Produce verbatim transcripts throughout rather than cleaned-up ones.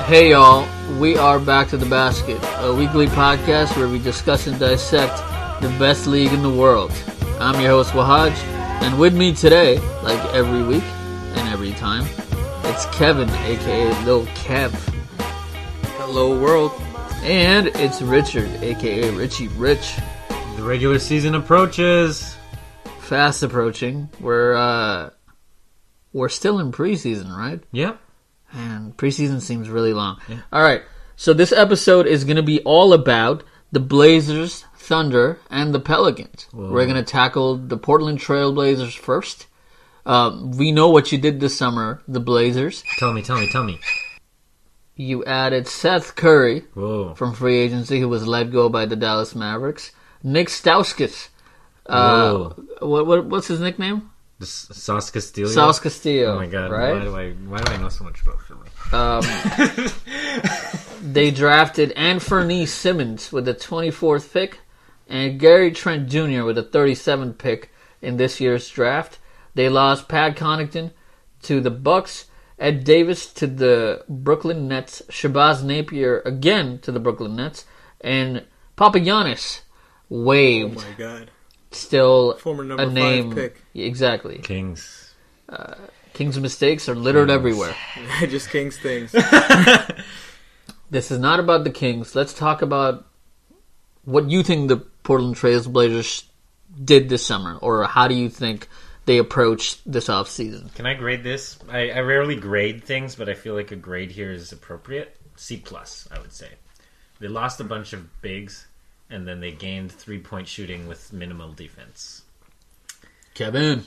Hey y'all, we are Back to the Basket, a weekly podcast where we discuss and dissect the best league in the world. I'm your host Wahaj, and with me today, like every week and every time, it's Kevin, aka Lil Kev. Hello world. And it's Richard, aka Richie Rich. The regular season approaches. Fast approaching. We're uh we're still in preseason, right? Yep. And preseason seems really long. Yeah. Alright, so this episode is going to be all about the Blazers, Thunder, and the Pelicans. Whoa. We're going to tackle the Portland Trail Blazers first. Um, we know what you did this summer, the Blazers. Tell me, tell me, tell me. You added Seth Curry Whoa. from free agency, who was let go by the Dallas Mavericks. Nick Stauskas. Uh, what, what what's his nickname? The S- Sauce Castillo? Sauce Castillo. Oh my god, right? why do I why do I know so much about Philly? Um, they drafted Anthony Simmons with the twenty-fourth pick and Gary Trent Junior with the thirty-seventh pick in this year's draft. They lost Pat Connaughton to the Bucks, Ed Davis to the Brooklyn Nets, Shabazz Napier again to the Brooklyn Nets, and Papagiannis waived. Oh my god. Still Former number a name. five pick. Exactly. Kings. Uh, King's mistakes are littered Kings. everywhere. Just Kings things. This is not about the Kings. Let's talk about what you think the Portland Trail Blazers did this summer, or how do you think they approached this offseason? Can I grade this? I, I rarely grade things, but I feel like a grade here is appropriate. C plus, I would say. They lost a bunch of bigs, and then they gained three-point shooting with minimal defense. Kevin.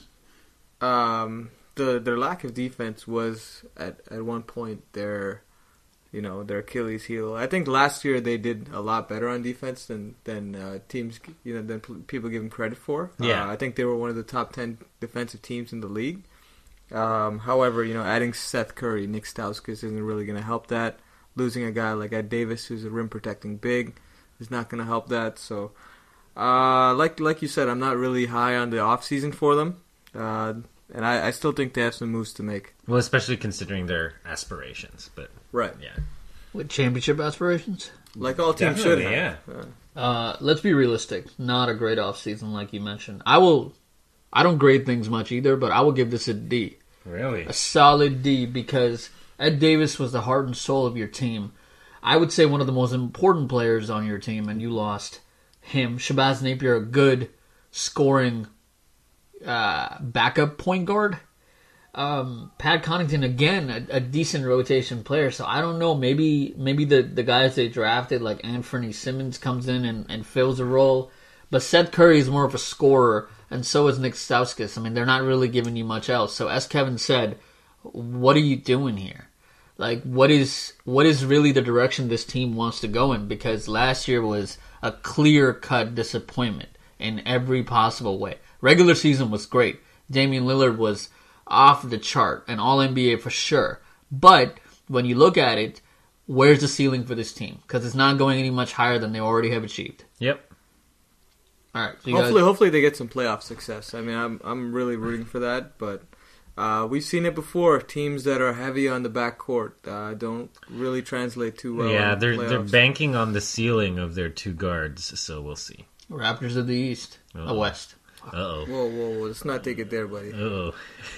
Um, the their lack of defense was at, at one point their, you know, their Achilles heel. I think last year they did a lot better on defense than than uh, teams, you know, than p- people give them credit for. Yeah. Uh, I think they were one of the top ten defensive teams in the league. Um, however, you know, adding Seth Curry, Nick Stauskas isn't really going to help that. Losing a guy like Ed Davis, who's a rim protecting big, is not going to help that. So, uh, like like you said, I'm not really high on the offseason for them. Uh, and I, I still think they have some moves to make. Well, especially considering their aspirations, but Right. yeah. With championship aspirations? Like all teams should Definitely, have. yeah. Uh, Uh, let's be realistic. Not a great offseason like you mentioned. I will. I don't grade things much either, but I will give this a D. Really? A solid D, because Ed Davis was the heart and soul of your team. I would say one of the most important players on your team, and you lost him. Shabazz Napier, a good scoring uh, backup point guard. Um, Pat Connaughton, again, a, a decent rotation player. So I don't know. Maybe maybe the, the guys they drafted, like Anthony Simmons, comes in and, and fills a role. But Seth Curry is more of a scorer, and so is Nick Stauskas. I mean, they're not really giving you much else. So as Kevin said, what are you doing here? Like, what is what is really the direction this team wants to go in? Because last year was a clear-cut disappointment in every possible way. Regular season was great. Damian Lillard was off the chart, an all N B A for sure. But when you look at it, where's the ceiling for this team? Because it's not going any much higher than they already have achieved. Yep. All right. So you hopefully, guys, hopefully they get some playoff success. I mean, I'm I'm really rooting for that, but uh, we've seen it before. Teams that are heavy on the backcourt uh, don't really translate too well. yeah, in the they're they're playoffs. banking on the ceiling of their two guards, so we'll see. Raptors of the East, Uh-oh. the West. Uh-oh. Whoa, whoa, whoa! Let's not take it there, buddy. Uh-oh.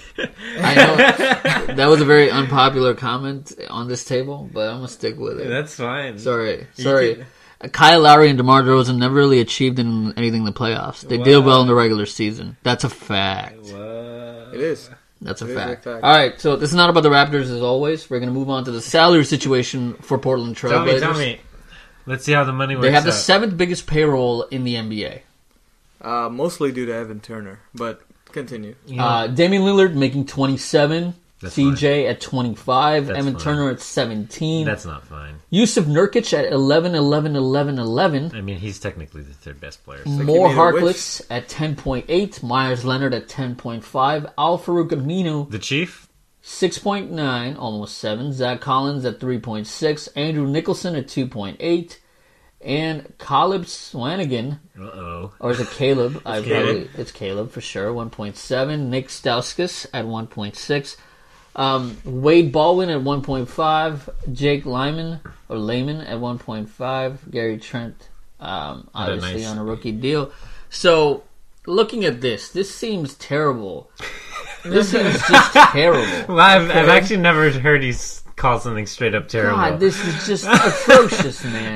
I know that was a very unpopular comment on this table, but I'm gonna stick with it. That's fine. Sorry, sorry. Kyle Lowry and DeMar DeRozan never really achieved in anything in the playoffs. They did well in the regular season. That's a fact. It is. That's a It is a fact. fact. All right, so this is not about the Raptors as always. We're going to move on to the salary situation for Portland Trail Tell me, Blazers. tell me. Let's see how the money works They have the out. seventh biggest payroll in the N B A. Uh, mostly due to Evan Turner, but continue. Uh, Damian Lillard making twenty-seven. That's C J at twenty-five. That's Evan fine. Turner at seventeen. That's not fine. Yusuf Nurkic at eleven, eleven, eleven, eleven. I mean, he's technically the third best player. like More you need a Harkless at ten point eight. Myers Leonard at ten point five. Al Farouk Aminu, The Chief? six point nine, almost seven. Zach Collins at three point six. Andrew Nicholson at two point eight. And Caleb Swanigan, Uh-oh. or is it Caleb? I Caleb. probably It's Caleb for sure, one point seven. Nick Stauskas at one point six. Um, Wade Baldwin at one point five, Jake Lyman or Layman at one point five, Gary Trent, um, obviously nice. on a rookie deal. So, looking at this, this seems terrible. This seems just terrible. Well, I've, I've actually never heard he's called something straight up terrible. God, this is just atrocious, man.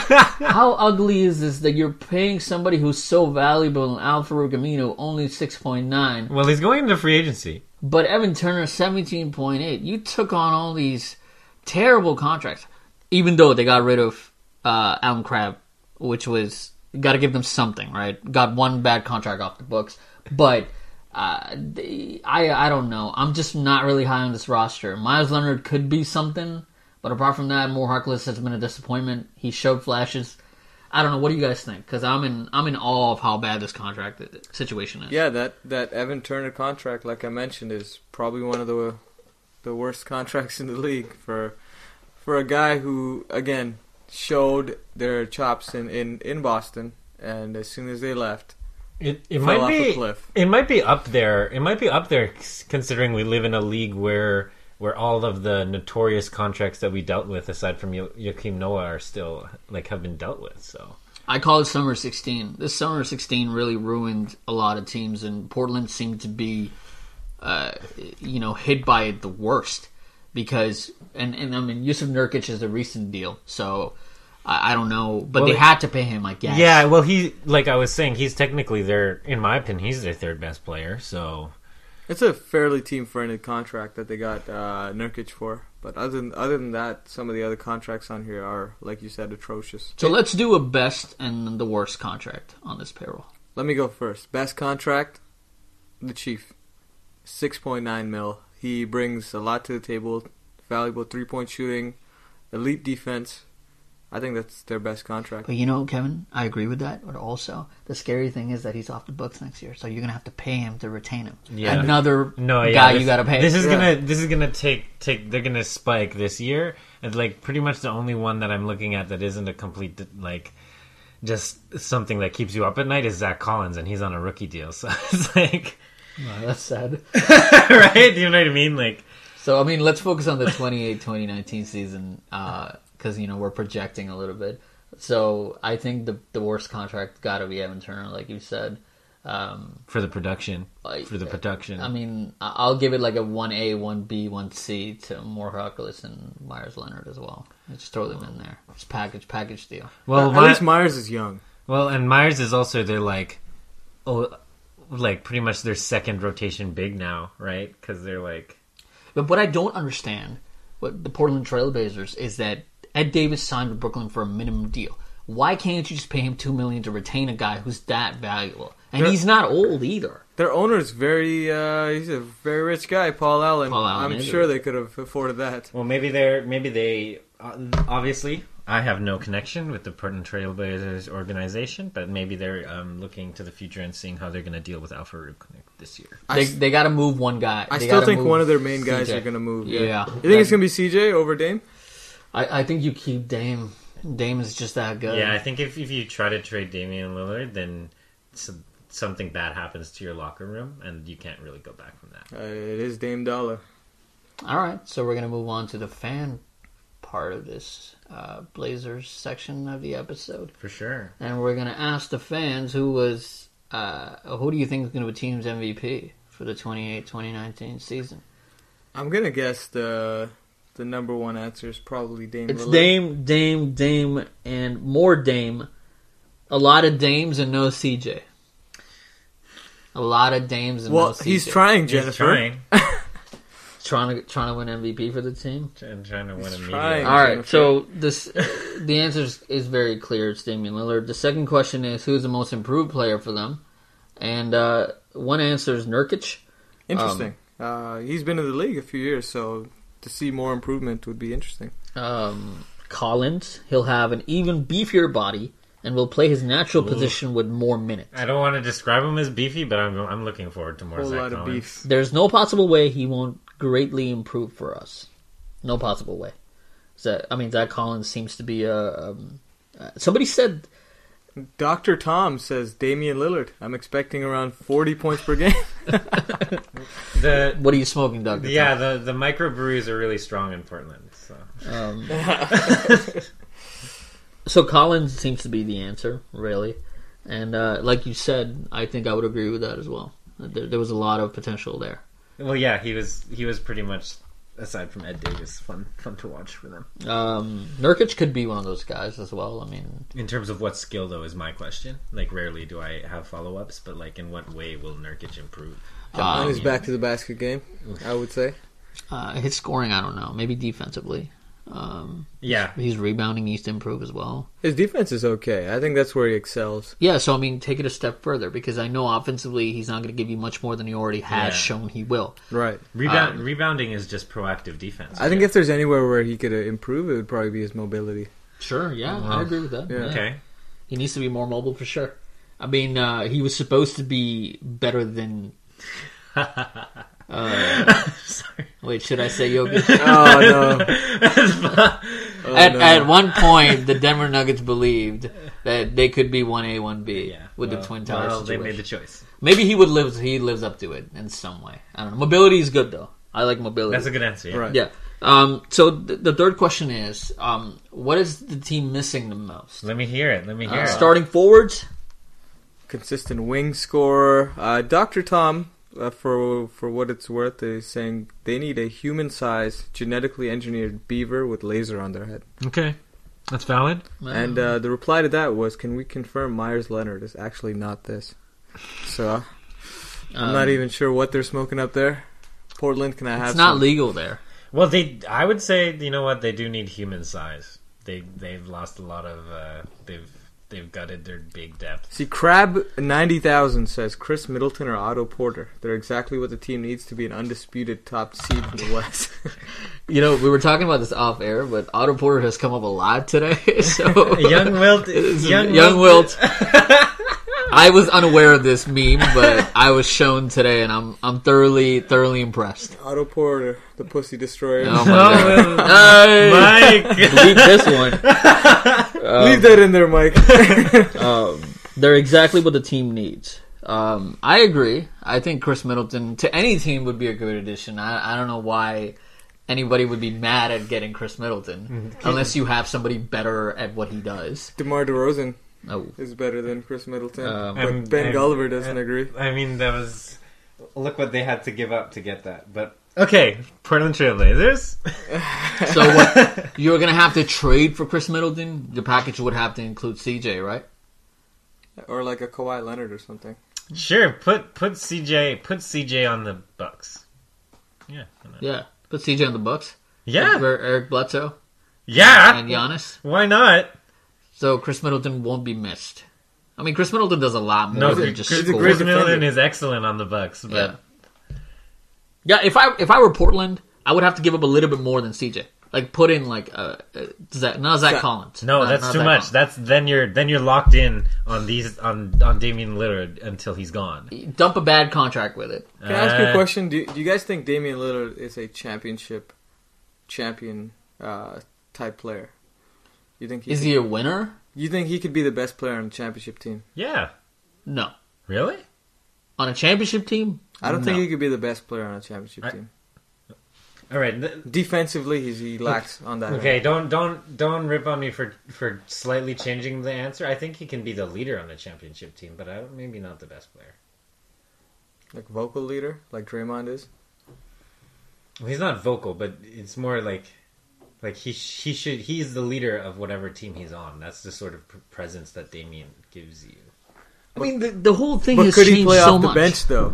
How ugly is this that you're paying somebody who's so valuable in Alfaro Camino only six point nine, Well, he's going into free agency. but Evan Turner seventeen point eight? You took on all these terrible contracts, even though they got rid of uh, Alan Crabb, which was, got to give them something, right? Got one bad contract off the books, but uh, they, I I don't know. I'm just not really high on this roster. Myles Leonard could be something, but apart from that, Moore Harkless has been a disappointment. He showed flashes. I don't know. What do you guys think? Because I'm in I'm in awe of how bad this contract situation is. Yeah, that, that Evan Turner contract, like I mentioned, is probably one of the the worst contracts in the league for for a guy who, again, showed their chops in, in, in Boston, and as soon as they left, It it fell might off be a cliff. it might be up there. It might be up there considering we live in a league where where all of the notorious contracts that we dealt with, aside from jo- Joakim Noah, are still like have been dealt with. So I call it Summer sixteen. This Summer sixteen really ruined a lot of teams, and Portland seemed to be, uh, you know, hit by it the worst. Because, and, and I mean, Yusuf Nurkic is a recent deal, so I, I don't know. But Well, they had to pay him, I guess. yeah, well, he like I was saying, he's technically their, in my opinion, he's their third best player. So It's a fairly team-friendly contract that they got uh, Nurkic for. But other than, other than that, some of the other contracts on here are, like you said, atrocious. So let's do a best and the worst contract on this payroll. Let me go first. Best contract, the Chief. six point nine mil. He brings a lot to the table. Valuable three-point shooting, elite defense. I think that's their best contract. But you know, Kevin, I agree with that. But also, the scary thing is that he's off the books next year, so you're gonna have to pay him to retain him. Yeah. Another no, yeah, guy this, you gotta pay. This is Yeah. gonna this is gonna take take. They're gonna spike this year. And like pretty much the only one that I'm looking at that isn't a complete like just something that keeps you up at night is Zach Collins, and he's on a rookie deal. So it's like, Wow, that's sad. right? You know what I mean? Like, So, I mean, let's focus on the twenty-eight twenty nineteen season because, uh, you know, we're projecting a little bit. So, I think the the worst contract got to be Evan Turner, like you said. Um, for the production, like, for the production. I mean, I- I'll give it like a one A, one B, one C to Moore Harkless and Myers Leonard as well. Just throw them in there. It's package, package deal. well, At my- least Myers is young. well, and Myers is also their like, oh, like pretty much their second rotation big now, right? Because they're like, But what I don't understand, what the Portland Trailblazers, is that Ed Davis signed with Brooklyn for a minimum deal. Why can't you just pay him two million dollars to retain a guy who's that valuable? And They're- he's not old either. Their owner's very, uh, he's a very rich guy, Paul Allen. Paul Allen I'm is sure it. they could have afforded that. well, maybe they're maybe they uh, obviously. I have no connection with the Portland Trailblazers organization, but maybe they're um, looking to the future and seeing how they're going to deal with Alpha Rubik this year. I They s- they got to move one guy. I They still gotta think move one of their main guys C J. are going to move. Yeah. You think it's going to be C J over Dame? I, I think you keep Dame. Dame is just that good. Yeah, I think if, if you try to trade Damian Lillard, then s- something bad happens to your locker room, and you can't really go back from that. Uh, it is Dame Dollar. All right, so we're gonna move on to the fan part of this uh, Blazers section of the episode, For sure. and we're gonna ask the fans who was uh, who do you think is gonna be team's M V P for the twenty-eight twenty nineteen season? I'm going to guess the the number one answer is probably Dame It's Lillard. Dame, Dame, Dame, and more Dame. A lot of Dames and no C J. A lot of Dames and Well, no C J. he's trying, Jennifer. He's trying. trying to trying to win M V P for the team. Trying, trying to win a He's media. trying. All right, Jennifer. so this the answer is, is very clear. It's Damian Lillard. The second question is who's the most improved player for them, and uh, one answer is Nurkic. Interesting. uh, he's been in the league a few years, so to see more improvement would be interesting. Um, Collins, he'll have an even beefier body and will play his natural position with more minutes. I don't want to describe him as beefy, but I'm I'm looking forward to more Whole Zach lot of Collins. beef. There's no possible way he won't greatly improve for us. No possible way. So, I mean, Zach Collins seems to be a. Um, uh, somebody said Doctor Tom says Damian Lillard. I'm expecting around forty points per game. The What are you smoking, Doctor yeah, the the microbreweries are really strong in Portland. So Um, so Collins seems to be the answer, really. And uh, like you said, I think I would agree with that as well. There, there was a lot of potential there. well, yeah, he was he was pretty much, aside from Ed Davis, fun fun to watch for them. Um, Nurkic could be one of those guys as well. I mean, In terms of what skill, though, is my question. Like, rarely do I have follow ups, but like, in what way will Nurkic improve? uh, On his back to the basket game, I would say. uh, his scoring, I don't know. Maybe defensively. Um, Yeah, his rebounding needs to improve as well. His defense is okay. I think that's where he excels. Yeah, so I mean, take it a step further because I know offensively he's not going to give you much more than he already has Yeah. shown he will. Right. Rebound, Um, rebounding is just proactive defense. I think if there's anywhere where he could uh, improve, it would probably be his mobility. Sure, yeah, Wow. I agree with that. Yeah. Yeah. okay. He needs to be more mobile for sure. I mean, uh, he was supposed to be better than. Uh, Sorry. wait, should I say Jokic? Oh, no. Oh, at no. at one point, the Denver Nuggets believed that they could be one A, one B Yeah, with well, the Twin Towers Well, they situation. made the choice. Maybe he would live. He lives up to it in some way. I don't know. Mobility is good though. I like mobility. That's a good answer. Yeah. Right. Yeah. Um, so th- the third question is, um, what is the team missing the most? Let me hear it. Let me hear Uh, it. starting forwards. Consistent wing scorer. Uh, Doctor Tom, uh, for for what it's worth, is saying they need a human-sized, genetically engineered beaver with laser on their head. Okay, that's valid. And uh, the reply to that was, can we confirm Myers Leonard is actually not this? So uh, I'm Um, not even sure what they're smoking up there. Portland, can I have It's not some? legal there. Well, they. I would say, you know what? They do need human size. They they've lost a lot of. Uh, they've they've gutted their big depth. See, Crab ninety thousand says Chris Middleton or Otto Porter. They're exactly what the team needs to be an undisputed top seed in the West. You know, we were talking about this off air, but Otto Porter has come up a lot today. So Young Wilt. young, young Wilt. I was unaware of this meme, but I was shown today, and I'm I'm thoroughly thoroughly impressed. Otto Porter, the pussy destroyer. Oh my god! Hey! Mike. Leave this one. Um, Leave that in there, Mike. um, they're exactly what the team needs. Um, I agree. I think Chris Middleton to any team would be a good addition. I, I don't know why anybody would be mad at getting Chris Middleton unless you have somebody better at what he does. DeMar DeRozan Oh, is better than Chris Middleton. Um, but I'm- Ben I'm- Gulliver doesn't I- agree. I mean, that was. Look what they had to give up to get that. But okay, Portland Trailblazers. so what? You're gonna have to trade for Chris Middleton. The package would have to include C J, right? Or like a Kawhi Leonard or something. Sure, put put C J put C J on the Bucks. Yeah. why not? Yeah, put C J on the Bucks. Yeah. for Eric Bledsoe Yeah. and Giannis. Why not? So Chris Middleton won't be missed. I mean, Chris Middleton does a lot more No, than Chris just Chris- score. Chris defender. Middleton is excellent on the Bucks, but Yeah. Yeah, if I if I were Portland, I would have to give up a little bit more than C J. Like put in like uh, uh Zach, not Zach Zach- Collins. no, Not- that's not too Zach much. Collins. That's then you're then you're locked in on these on on Damian Lillard until he's gone. Dump a bad contract with it. Can I ask you a Uh, question? Do, do you guys think Damian Lillard is a championship champion uh, type player? You think he Is could, he a winner? You think he could be the best player on the championship team? Yeah. No. Really? On a championship team? I don't No. think he could be the best player on a championship I- team. All right. th- Defensively, he's, he lacks on that. Okay, don't don't don't rip on me for for slightly changing the answer. I think he can be the leader on the championship team, but I don't, maybe not the best player. Like vocal leader, like Draymond is. Well, he's not vocal, but it's more like like he he should he's the leader of whatever team he's on. That's the sort of pr- presence that Damian gives you. I mean, the, the whole thing But has could changed he play so off the much. bench though?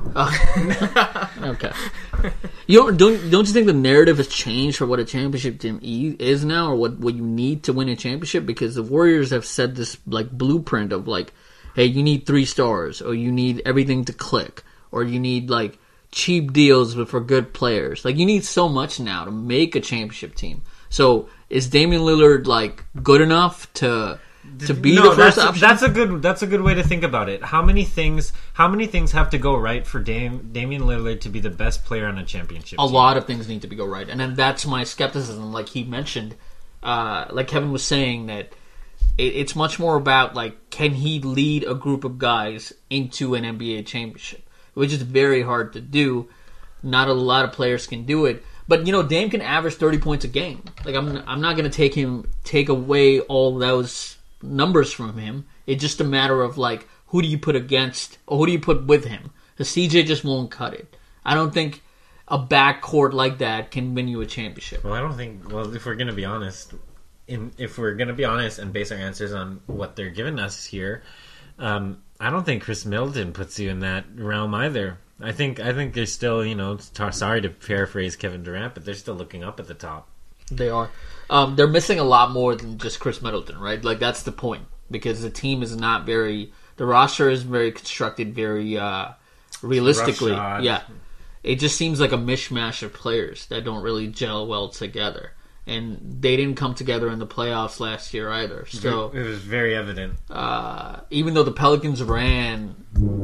Okay. You don't don't don't you think the narrative has changed for what a championship team e- is now, or what, what you need to win a championship? Because the Warriors have set this like blueprint of like, hey, you need three stars, or you need everything to click, or you need like cheap deals but for good players. Like you need so much now to make a championship team. So is Damian Lillard like good enough to to be no, the first that's, option? that's a good that's a good way to think about it. How many things how many things have to go right for Dame, Damian Lillard to be the best player on a championship a team? lot of things need to be go right, and then that's my skepticism. Like he mentioned, uh, like Kevin was saying that It, it's much more about, like, can he lead a group of guys into an N B A championship, which is very hard to do. Not a lot of players can do it. But, you know, Dame can average thirty points a game. Like, I'm I'm not going to take him take away all those numbers from him. It's just a matter of, like, who do you put against, or who do you put with him? The C J just won't cut it. I don't think a backcourt like that can win you a championship. Well, I don't think. Well, if we're going to be honest, in, if we're going to be honest and base our answers on what they're giving us here, um, I don't think Chris Middleton puts you in that realm either. I think I think they're still, you know, t- sorry to paraphrase Kevin Durant, but they're still looking up at the top. They are. Um, they're missing a lot more than just Chris Middleton, right? Like, that's the point. Because the team is not very... The roster is very constructed very uh, realistically. Yeah. It just seems like a mishmash of players that don't really gel well together. And they didn't come together in the playoffs last year either. So it was very evident. Uh, even though the Pelicans ran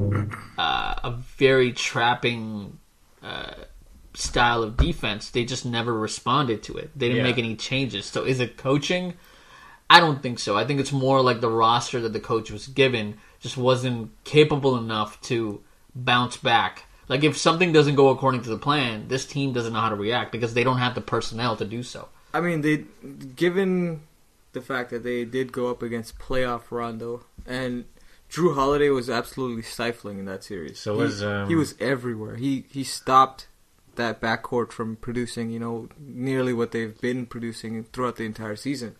uh, a very trapping uh, style of defense, they just never responded to it. They didn't Yeah. make any changes. So is it coaching? I don't think so. I think it's more like the roster that the coach was given just wasn't capable enough to bounce back. Like, if something doesn't go according to the plan, this team doesn't know how to react because they don't have the personnel to do so. I mean, they given the fact that they did go up against playoff Rondo, and Drew Holiday was absolutely stifling in that series. So he, was um, he was everywhere. He he stopped that backcourt from producing, you know, nearly what they've been producing throughout the entire season.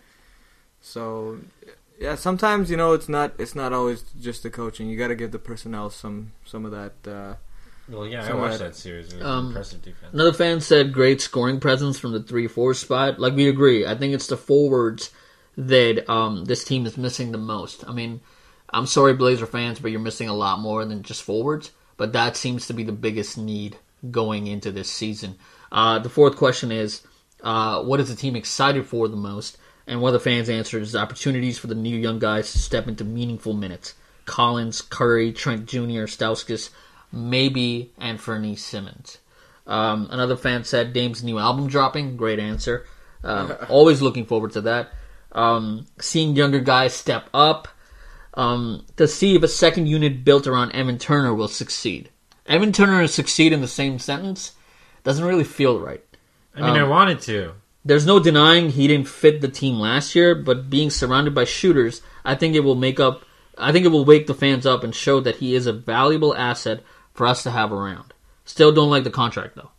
So, yeah, sometimes, you know, it's not it's not always just the coaching. You got to give the personnel some some of that. Uh, Well, yeah, I some of watched that- that series. It was Um, impressive defense. Another fan said great scoring presence from the three four spot. Like, we agree. I think it's the forwards that um, this team is missing the most. I mean, I'm sorry, Blazer fans, but you're missing a lot more than just forwards. But that seems to be the biggest need going into this season. Uh, the fourth question is, uh, what is the team excited for the most? And one of the fans answered is opportunities for the new young guys to step into meaningful minutes. Collins, Curry, Trent Junior, Stauskas, maybe Anthony Simmons. Um, another fan said Dame's new album dropping. Great answer. Um, always looking forward to that. Um, seeing younger guys step up. Um, to see if a second unit built around Evan Turner will succeed. Evan Turner to succeed in the same sentence doesn't really feel right. I mean, I um, wanted to. There's no denying he didn't fit the team last year, but being surrounded by shooters, I think it will make up. I think it will wake the fans up and show that he is a valuable asset for us to have around. Still don't like the contract, though.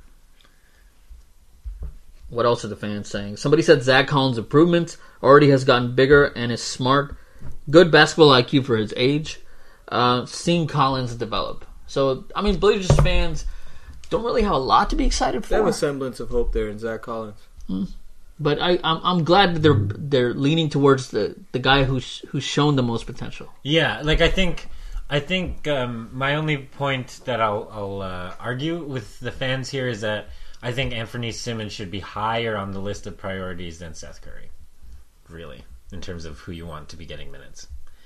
What else are the fans saying? Somebody said Zach Collins' improvements, already has gotten bigger and is smart. Good basketball I Q for his age. Uh, seeing Collins develop. So, I mean, Blazers fans don't really have a lot to be excited they have for. a semblance of hope there in Zach Collins. But I, I'm I'm glad that they're they're leaning towards the, the guy who's who's shown the most potential. Yeah, like I think, I think um, my only point that I'll, I'll uh, argue with the fans here is that I think Anthony Simmons should be higher on the list of priorities than Seth Curry, really, in terms of who you want to be getting minutes.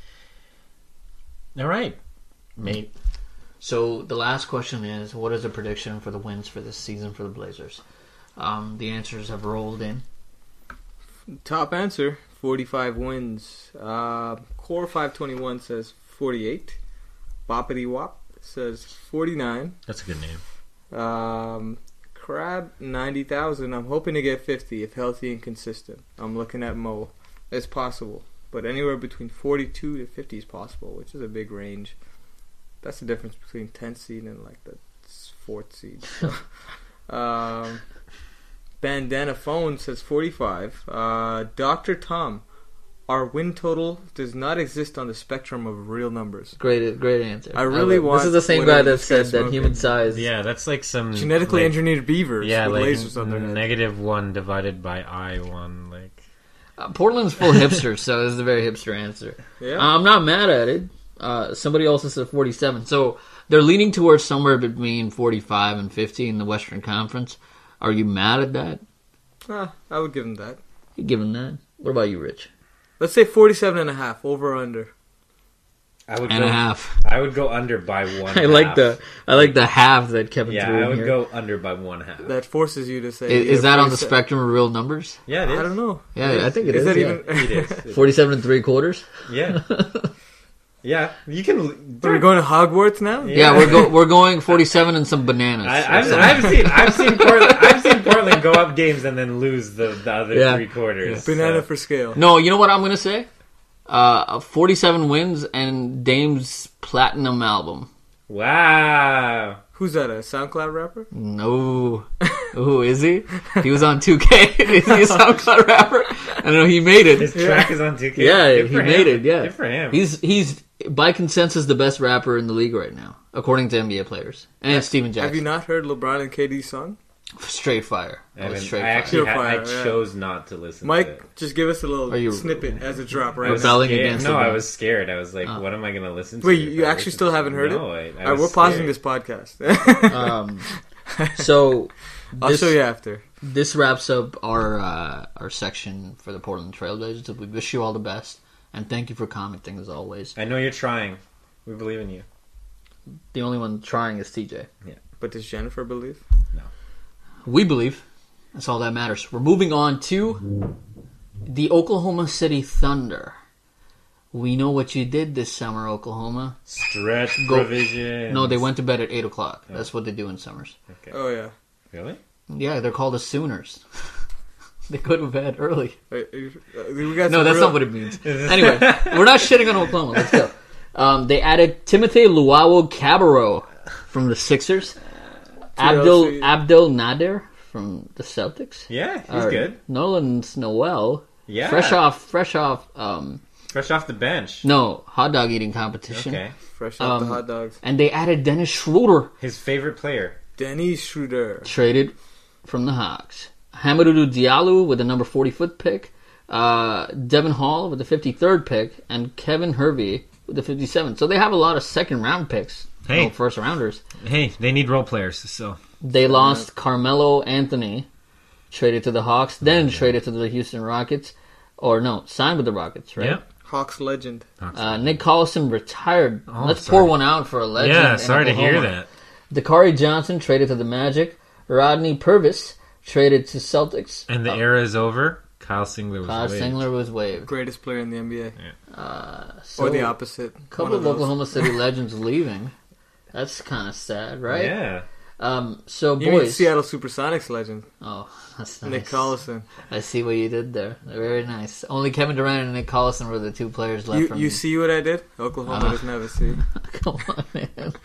All right, mate. So the last question is, what is a prediction for the wins for this season for the Blazers? Um, the answers have rolled in. Top answer, forty-five wins. Uh, Core five twenty-one says forty-eight. Boppity Wop says forty-nine. That's a good name. Um, Crab ninety thousand. I'm hoping to get fifty if healthy and consistent. I'm looking at Mo. It's possible. But anywhere between forty-two to fifty is possible, which is a big range. That's the difference between tenth seed and like the fourth seed. So, um, Bandana Phone says forty-five. Uh, Doctor Tom, our win total does not exist on the spectrum of real numbers. Great, great answer. I really love it. want This is the same whatever guy that this guy's said that smoking. human size. Yeah, that's like some Genetically like, engineered beavers Yeah, with like lasers on their head. negative one divided by I one. Like Uh, Portland's full hipsters, so this is a very hipster answer. Yeah. I'm not mad at it. Uh, somebody also said forty-seven. So they're leaning towards somewhere between forty-five and fifty in the Western Conference. Are you mad at that? Ah, I would give him that. You give them that? What about you, Rich? Let's say forty-seven and a half, over or under. I would and go, a half. I would go under by one. I like half. the I like the half that Kevin Yeah, threw in I would here. go under by one half. That forces you to say. Is, is either that on the forty-seven spectrum of real numbers? Yeah, it is. I don't know. Yeah, It I is. think it Is is. that yeah. even? It is. It is. Forty-seven and three quarters. Yeah. Yeah, you can. Are we going to Hogwarts now? Yeah. Yeah, we're go, we're going forty-seven and some bananas. I, I've, That's all. I've seen I've seen Portland I've seen Portland go up games and then lose the, the other Yeah. three quarters. Banana so. for scale. No, you know what I'm gonna say? Uh, forty-seven wins and Dame's platinum album. Wow. Who's that? A SoundCloud rapper? No. Ooh, is he? He was on two K. Is he a SoundCloud rapper? I don't know. He made it. His track is on two K. Yeah, Good he for made him. it. Yeah, Good for him. He's he's by consensus the best rapper in the league right now, according to N B A players and Steven Jackson. Have you not heard LeBron and K D's song? Straight fire. That I, was mean, straight I fire. actually ha- I Pure fire, yeah. chose not to listen to Mike, it. just give us a little Are you- snippet as a drop I right was now. rebelling scared. against No, the I ban. was scared. I was like, Oh. what am I going to listen to? Wait, if you I actually listen still to haven't heard no, it? I, I All right, was we're pausing scared. this podcast. Um, so I'll this, show you after. this wraps up our uh, our section for the Portland Trailblazers. We wish you all the best, and thank you for commenting as always. I know you're trying. We believe in you. The only one trying is T J. But does Jennifer believe? We believe. That's all that matters. We're moving on to the Oklahoma City Thunder. We know what you did this summer, Oklahoma. Stretch Go- provision. No, they went to bed at eight o'clock. That's what they do in summers. Okay. Oh, yeah. Really? Yeah, they're called the Sooners. They go to bed early. Wait, uh, we got No, some that's real- not what it means. Anyway, we're not shitting on Oklahoma. Let's go. Um, they added Timothy Luau Cabarro from the Sixers. Abdul T L C. Abdel Nader from the Celtics. Yeah, he's Or good. Nolan Noel. Yeah. Fresh off, fresh off. Um, Fresh off the bench. no hot dog eating competition. Okay. Fresh off Um, the hot dogs. And they added Dennis Schroeder, His favorite player. Dennis Schroeder. traded from the Hawks. Hamadou Diallo with the number forty foot pick. Uh, Devin Hall with the fifty-third pick. And Kevin Hervey with the fifty-seventh. So they have a lot of second round picks. Hey. No first rounders. Hey, they need role players, so. They lost Carmelo Anthony, traded to the Hawks, then traded to the Houston Rockets. Or no, signed with the Rockets, right? Yeah. Hawks legend. Uh, Nick Collison retired. Oh, Let's sorry. pour one out for a legend. Yeah, in sorry to hear Oklahoma. that. Dakari Johnson traded to the Magic. Rodney Purvis traded to Celtics. And the Uh, era is over. Kyle Singler was Kyle waived. Singler was waived. Greatest player in the N B A. Uh, so Or the opposite. A couple One of those. Oklahoma City legends leaving. That's kind of sad, right? Yeah. Um. So You mean boys. Seattle Supersonics legend, Oh, that's nice. Nick Collison. I see what you did there. Very nice. Only Kevin Durant and Nick Collison were the two players left You, from you see what I did? Oklahoma Uh. doesn't have a C. Come on, man.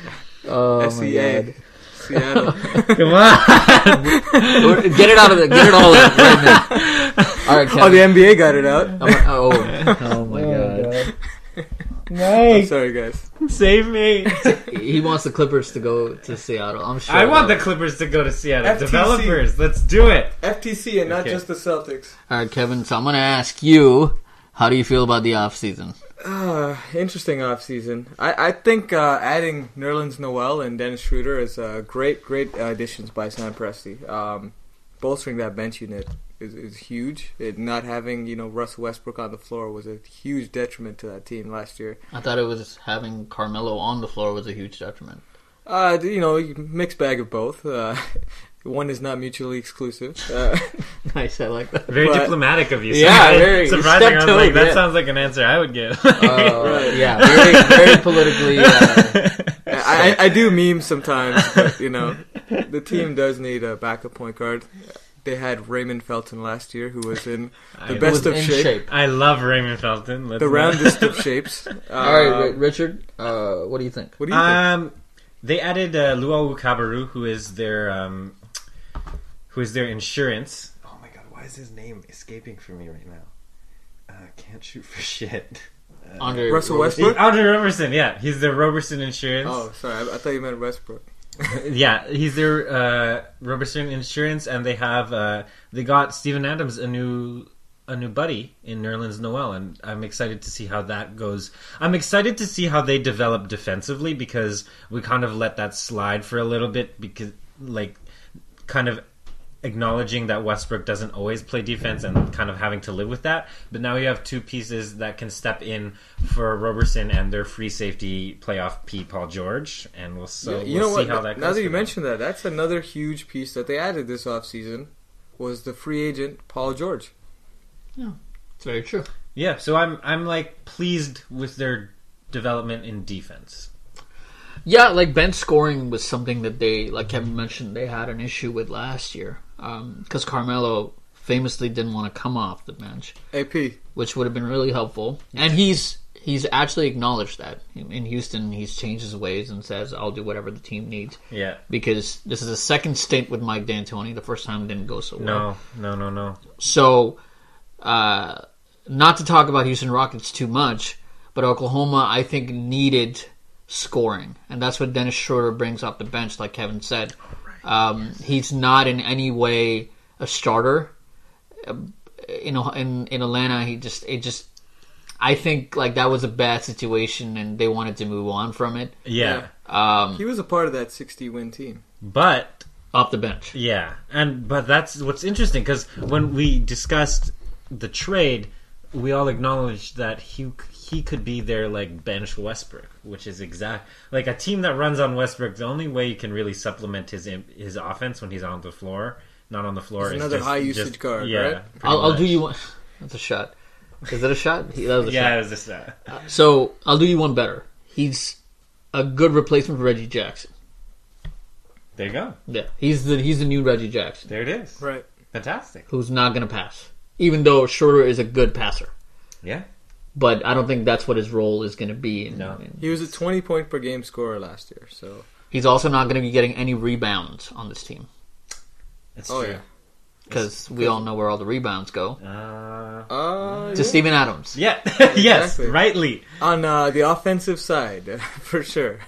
Oh S E A. my god. Seattle. Come on. We're- Get it out of the. Get it all out right now. All right, Kevin. Oh, the N B A got it out. I'm like, oh, oh my god. I'm Mike, sorry, guys. save me. He wants the Clippers to go to Seattle. I'm sure. I want the that- Clippers to go to Seattle. F T C. Developers, let's do it. F T C and not Okay. just the Celtics. All right, Kevin. So I'm gonna ask you, how do you feel about the off season? Uh, interesting offseason. I, I think uh, adding Nerlens Noel and Dennis Schroeder is uh, great, great additions by Sam Presti. Um, bolstering that bench unit is, is huge. It, not having, you know, Russell Westbrook on the floor was a huge detriment to that team last year. I thought it was having Carmelo on the floor was a huge detriment. Uh, you know, mixed bag of both. Uh, one is not mutually exclusive. Uh, Nice, I like that. Very But- diplomatic of you. Yeah, Surprising. very- surprising. I was step-toed, like, that yeah. sounds like an answer I would give. Uh, Right. Yeah, very, very politically. Uh, I, I, I do meme sometimes, but, you know, the team does need a backup point guard. They had Raymond Felton last year, who was in the I- best was of in shape, shape. I love Raymond Felton. Let's the not- roundest of shapes. All right, Um, Ri- Richard. Uh, what do you think? What do you think? Um, they added uh, Luau Cabarro, who is their um, who is their insurance. Oh my god, why is his name escaping from me right now? Uh, can't shoot for shit. Uh, Andre Russell Roberson? Westbrook? Andre Roberson, yeah, he's their Roberson insurance. Oh, sorry, I, I thought you meant Westbrook. Yeah, he's their uh, Roberson insurance, and they have uh, they got Steven Adams a new a new buddy in Nerlens Noel, and I'm excited to see how that goes. I'm excited to see how they develop defensively because we kind of let that slide for a little bit because like kind of acknowledging that Westbrook doesn't always play defense and kind of having to live with that. But now you have two pieces that can step in for Roberson and their free safety playoff P. Paul George, and we'll, so Yeah, you we'll know see what? how that goes. Now that you for them. mentioned that, that's another huge piece that they added this offseason was the free agent Paul George. It's very true. Yeah, so I'm I'm like pleased with their development in defense. Yeah, like bench scoring was something that they, like Kevin mentioned, they had an issue with last year because Carmelo famously didn't want to come off the bench, A P. which would have been really helpful. And he's he's actually acknowledged that in Houston. He's changed his ways and says, "I'll do whatever the team needs." Yeah. Because this is a second stint with Mike D'Antoni. The first time didn't go so well. No, no, no, no. So, uh, not to talk about Houston Rockets too much, but Oklahoma, I think, needed scoring. And that's what Dennis Schroeder brings off the bench, like Kevin said. Um, he's not in any way a starter. You know, in, in Atlanta, he just, it just, I think, like, that was a bad situation, and they wanted to move on from it. Yeah. Um, He was a part of that sixty-win team. But off the bench. yeah, and but that's what's interesting because when we discussed the trade, we all acknowledged that he he could be their like bench Westbrook, which is exact like a team that runs on Westbrook. The only way you can really supplement his his offense when he's on the floor, not on the floor, He's is another just- high usage just- guard, yeah, right? pretty I'll, I'll much. do you one. That's a shot. Is it a shot? He- That was a Yeah, shot. it was just that. So I'll do you one better. He's a good replacement for Reggie Jackson. There you go. Yeah, he's the he's the new Reggie Jackson, There it is. Right. Fantastic. who's not going to pass, even though Schroeder is a good passer. Yeah. But I don't think that's what his role is going to be. In, No. in- He was a twenty point per game scorer last year, so he's also not going to be getting any rebounds on this team It's oh true. yeah. because we all know where all the rebounds go Uh, Uh, to yeah. Steven Adams. yeah. yes, Exactly. rightly. On uh, the offensive side, for sure.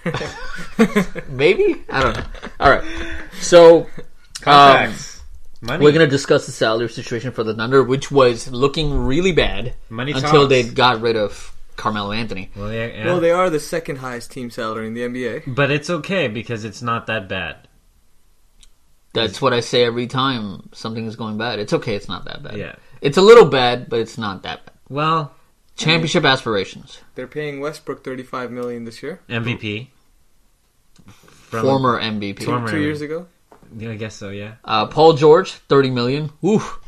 Maybe I don't know. All right, so. Um, Contracts. Money. we're going to discuss the salary situation for the Thunder, which was looking really bad Money until talks. they got rid of Carmelo Anthony. Well, yeah, yeah. Well, they are the second highest team salary in the N B A. But it's okay because it's not that bad. That's what I say every time something is going bad. It's okay, it's not that bad. Yeah. It's a little bad, but it's not that bad. Well, Championship aspirations. They're paying Westbrook thirty-five million dollars this year. M V P. From- Former M V P. Two, Former two years ago. Yeah, I guess so. Yeah. Uh, Paul George, thirty million dollars. Woo.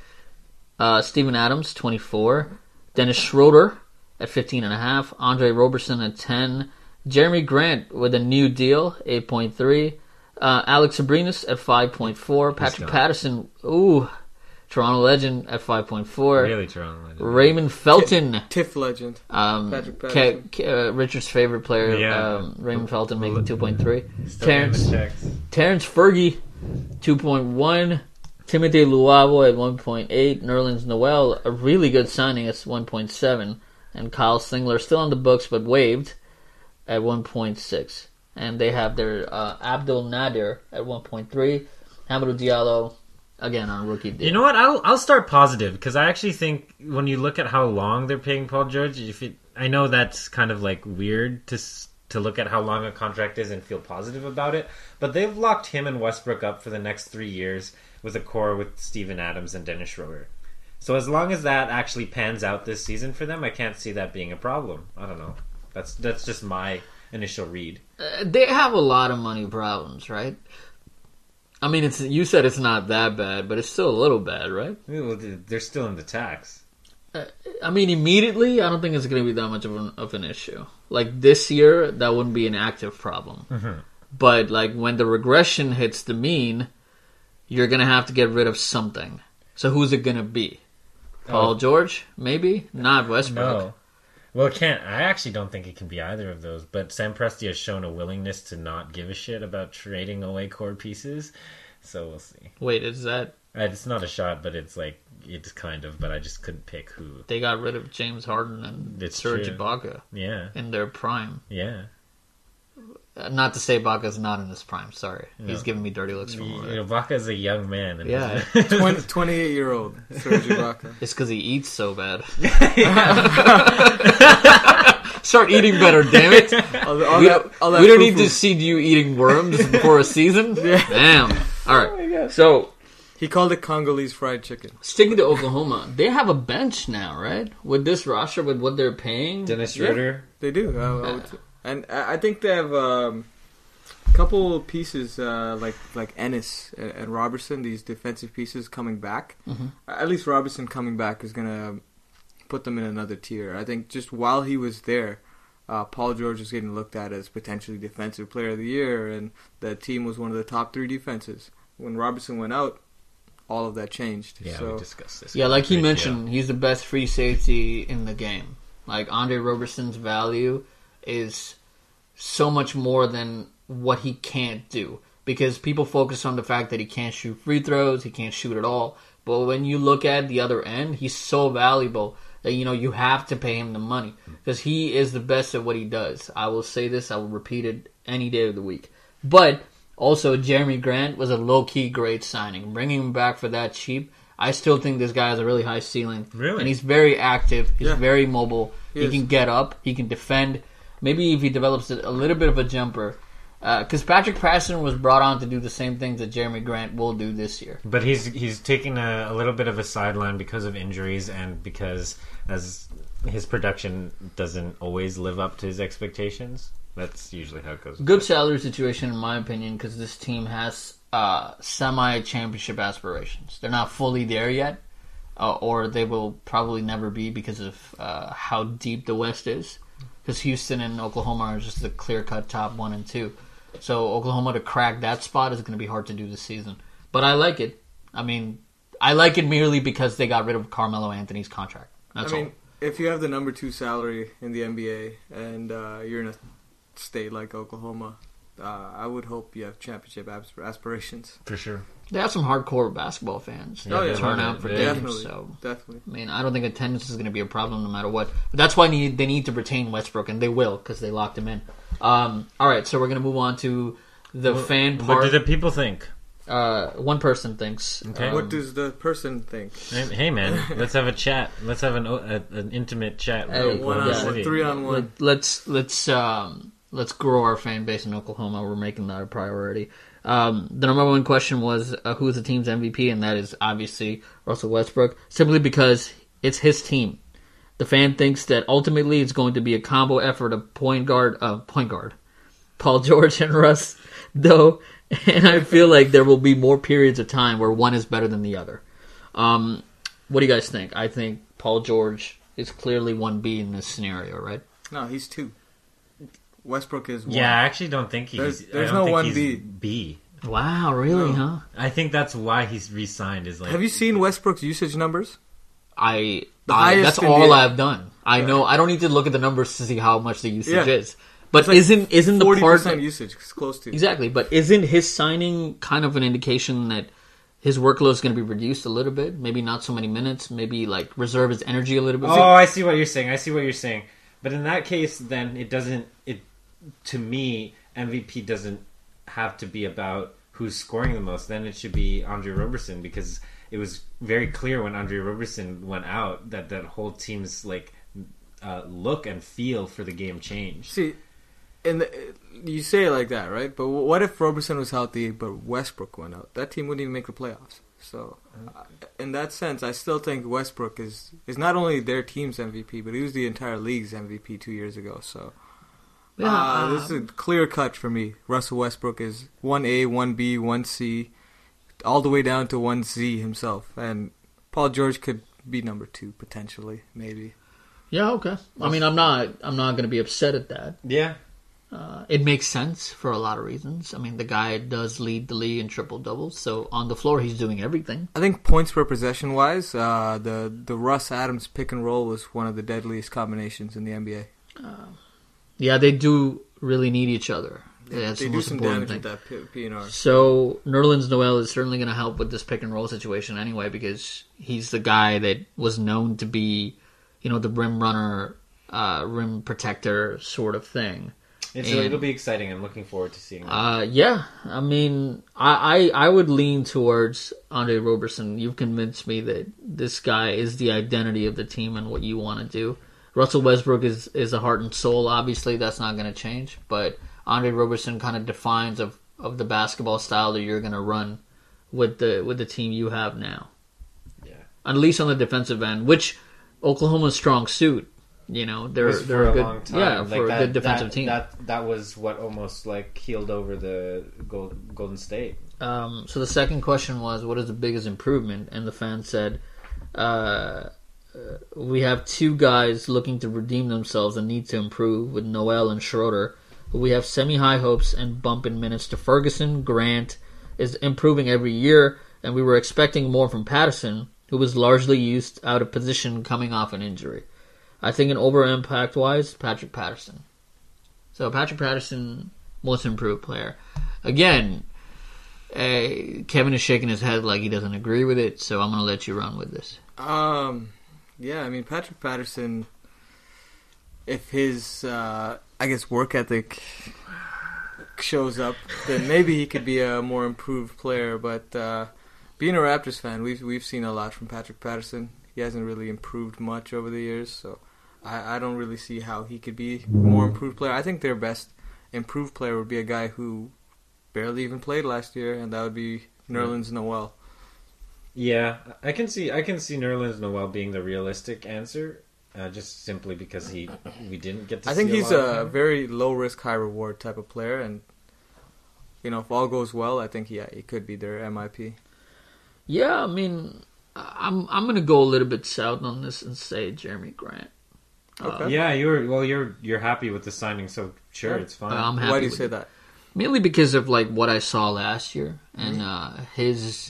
Uh, Steven Adams, twenty-four. Dennis Schroeder at fifteen and a half. Andre Roberson at ten. Jeremy Grant with a new deal, eight point three. Uh, Alex Sabrinas at five point four. Patrick gone. Patterson, ooh, Toronto legend at five point four. Really, Toronto. legend. Raymond Felton, Tiff legend. um, Patrick Ke- Patterson. Ke- uh, Richard's favorite player, Yeah. um, Raymond Felton, making two point three. Still getting Terrence, the checks. Terrence Fergie, two point one. Timothy Luavo at one point eight. Nerlens Noel, a really good signing, at one point seven. And Kyle Singler, still on the books but waived, at one point six. And they have their uh, Abdul Nader at one point three. Hamidou Diallo, again, on a rookie deal. You know what? I'll I'll start positive because I actually think when you look at how long they're paying Paul George, if it, I know that's kind of like weird to s- to look at how long a contract is and feel positive about it, but they've locked him and Westbrook up for the next three years with a core with Steven Adams and Dennis Schroeder. So as long as that actually pans out this season for them, I can't see that being a problem. I don't know. That's that's just my initial read. Uh, they have a lot of money problems, right? I mean, it's you said it's not that bad, but it's still a little bad, right? Well, they're still in the tax. I mean, immediately, I don't think it's going to be that much of an, of an issue. Like, this year, that wouldn't be an active problem. Mm-hmm. But, like, when the regression hits the mean, you're going to have to get rid of something. So who's it going to be? Paul Oh. George? Maybe? Not Westbrook. No. Well, it can't. I actually don't think it can be either of those. But Sam Presti has shown a willingness to not give a shit about trading away core pieces. So we'll see. Wait, is that... Uh, It's not a shot, but it's like, it's kind of, but I just couldn't pick who. They got rid of James Harden and It's Serge true. Ibaka Yeah, in their prime. yeah. Uh, Not to say Ibaka's not in his prime, sorry. No. He's giving me dirty looks from over there. Ibaka is a young man. And Yeah. twenty, twenty-eight-year-old Serge Ibaka. It's because he eats so bad. Start eating better, damn it. All, the- all we that, all that we don't need foo-foo. to see you eating worms before a season. Yeah. Damn. All right. So He called it Congolese fried chicken. Sticking to Oklahoma, they have a bench now, right? With this roster, with what they're paying. Dennis Yeah. Schroeder. They do. I, I would say. And I I think they have um, a couple pieces uh, like like Ennis and, and Robertson, these defensive pieces coming back. Mhm. At least Robertson coming back is going to put them in another tier. I think just while he was there, uh, Paul George was getting looked at as potentially defensive player of the year, and the team was one of the top three defenses. When Robertson went out, all of that changed. Yeah, so, we discussed this. Yeah, like he Great mentioned, he's the best free safety in the game. Like, Andre Roberson's value is so much more than what he can't do. Because people focus on the fact that he can't shoot free throws, he can't shoot at all. But when you look at the other end, he's so valuable that, you know, you have to pay him the money. Because he is the best at what he does. I will say this, I will repeat it any day of the week. But also, Jeremy Grant was a low-key great signing. Bringing him back for that cheap, I still think this guy has a really high ceiling. Really? And he's very active. He's Yeah. very mobile. He He, is. can get up. He can defend. Maybe if he develops a little bit of a jumper. Because Patrick Patterson was brought on to do the same things that Jeremy Grant will do this year. But he's he's taking a, a little bit of a sideline because of injuries and because as his production doesn't always live up to his expectations. That's usually how it goes. Good salary situation, in my opinion, because this team has uh, semi-championship aspirations. They're not fully there yet, uh, or they will probably never be because of uh, how deep the West is. Because Houston and Oklahoma are just the clear-cut top one and two. So Oklahoma to crack that spot is going to be hard to do this season. But I like it. I mean, I like it merely because they got rid of Carmelo Anthony's contract. That's I mean, all. if you have the number two salary in the N B A and uh, you're in a state like Oklahoma, uh, I would hope you have championship asp- aspirations. For sure. They have some hardcore basketball fans that Oh, yeah. turn out for Yeah, games. Definitely, So definitely. I mean, I don't think attendance is going to be a problem no matter what. But that's why they need, they need to retain Westbrook, and they will because they locked him in. Um, all right, so we're going to move on to the fan What part. do the people think? Uh, one person thinks. Okay. um, What does the person think? Hey, hey, man, let's have a chat. Let's have an a, an intimate chat. Hey, with One Oklahoma on yeah. one, City. three on one. let, let's let's um, let's grow our fan base in Oklahoma. We're making that a priority. Um, the number one question was uh, who's the team's M V P, and that is obviously Russell Westbrook, simply because it's his team. The fan thinks that ultimately it's going to be a combo effort of point guard, uh, point guard, Paul George and Russ, though, and I feel like there will be more periods of time where one is better than the other. Um, what do you guys think? I think Paul George is clearly one B in this scenario, right? No, he's two. Westbrook is one. Yeah, I actually don't think he's. There's- there's I don't no think one he's B. B. Wow, really, No. huh? I think that's why he's re-signed. Is like Have you seen Westbrook's usage numbers? I, The I highest that's in all the- I've done. I Yeah. know I don't need to look at the numbers to see how much the usage Yeah. is. But It's like isn't isn't the Forty part percent usage. It's close to. exactly? But isn't his signing kind of an indication that his workload is going to be reduced a little bit? Maybe not so many minutes. Maybe like reserve his energy a little bit. Oh, I see what you're saying. I see what you're saying. But in that case, then it doesn't. It to me, M V P doesn't have to be about who's scoring the most. Then it should be Andre Roberson because it was very clear when Andre Roberson went out that that whole team's like uh, look and feel for the game changed. See, and the, you say it like that, right? But what if Roberson was healthy, but Westbrook went out? That team wouldn't even make the playoffs. So, uh, in that sense, I still think Westbrook is is not only their team's M V P, but he was the entire league's M V P two years ago. So, Yeah, uh, uh, this is a clear cut for me. Russell Westbrook is one A, one B, one C, all the way down to one Z himself, and Paul George could be number two potentially, maybe. Yeah, okay. I mean, I'm not I'm not going to be upset at that. Yeah, Uh, it makes sense for a lot of reasons. I mean, the guy does lead the league in triple doubles, so on the floor he's doing everything. I think points per possession wise, uh, the the Russ Adams pick and roll was one of the deadliest combinations in the N B A. Yeah, they do really need each other. They, That's they the do most some important damage thing. with that P- PNR. So Nerlens Noel is certainly going to help with this pick and roll situation anyway, because he's the guy that was known to be, you know, the rim runner, uh, rim protector sort of thing. it's, And- it'll be exciting. I'm looking forward to seeing that. Uh, yeah, I mean, I, I I would lean towards Andre Roberson. You've convinced me that this guy is the identity of the team and what you want to do. Russell Westbrook is, is the heart and soul. Obviously, that's not going to change. But Andre Roberson kind of defines of, of the basketball style that you're going to run with the with the team you have now. Yeah. At least on the defensive end, which Oklahoma's strong suit. You know, they're was they're for a good long time. yeah Like for that, a good defensive that, team. That that was what almost like healed over the Gold, Golden State. Um, so the second question was, what is the biggest improvement? And the fan said, uh, uh, we have two guys looking to redeem themselves and need to improve with Noel and Schroeder. But we have semi-high hopes and bump in minutes to Ferguson. Grant is improving every year, and we were expecting more from Patterson, who was largely used out of position coming off an injury. I think an over impact wise, Patrick Patterson. So Patrick Patterson, most improved player. Again, uh, Kevin is shaking his head like he doesn't agree with it, so I'm going to let you run with this. Um, yeah, I mean Patrick Patterson, if his uh, I guess work ethic shows up, then maybe he could be a more improved player. But uh, being a Raptors fan, we've we've seen a lot from Patrick Patterson. He hasn't really improved much over the years, so I, I don't really see how he could be a more improved player. I think their best improved player would be a guy who barely even played last year, and that would be Nerlens Noel. Yeah, I can see I can see Nerlens Noel being the realistic answer, uh, just simply because he we didn't get to. I think see he's a, lot of a him. very low risk, high reward type of player, and you know if all goes well, I think yeah he could be their M I P. Yeah, I mean, I'm I'm going to go a little bit south on this and say Jeremy Grant. Okay. Yeah, you're well. You're you're happy with the signing, so sure, Yeah. it's fine. I'm happy Why do you with say it. that? Mainly because of like what I saw last year, and uh, his.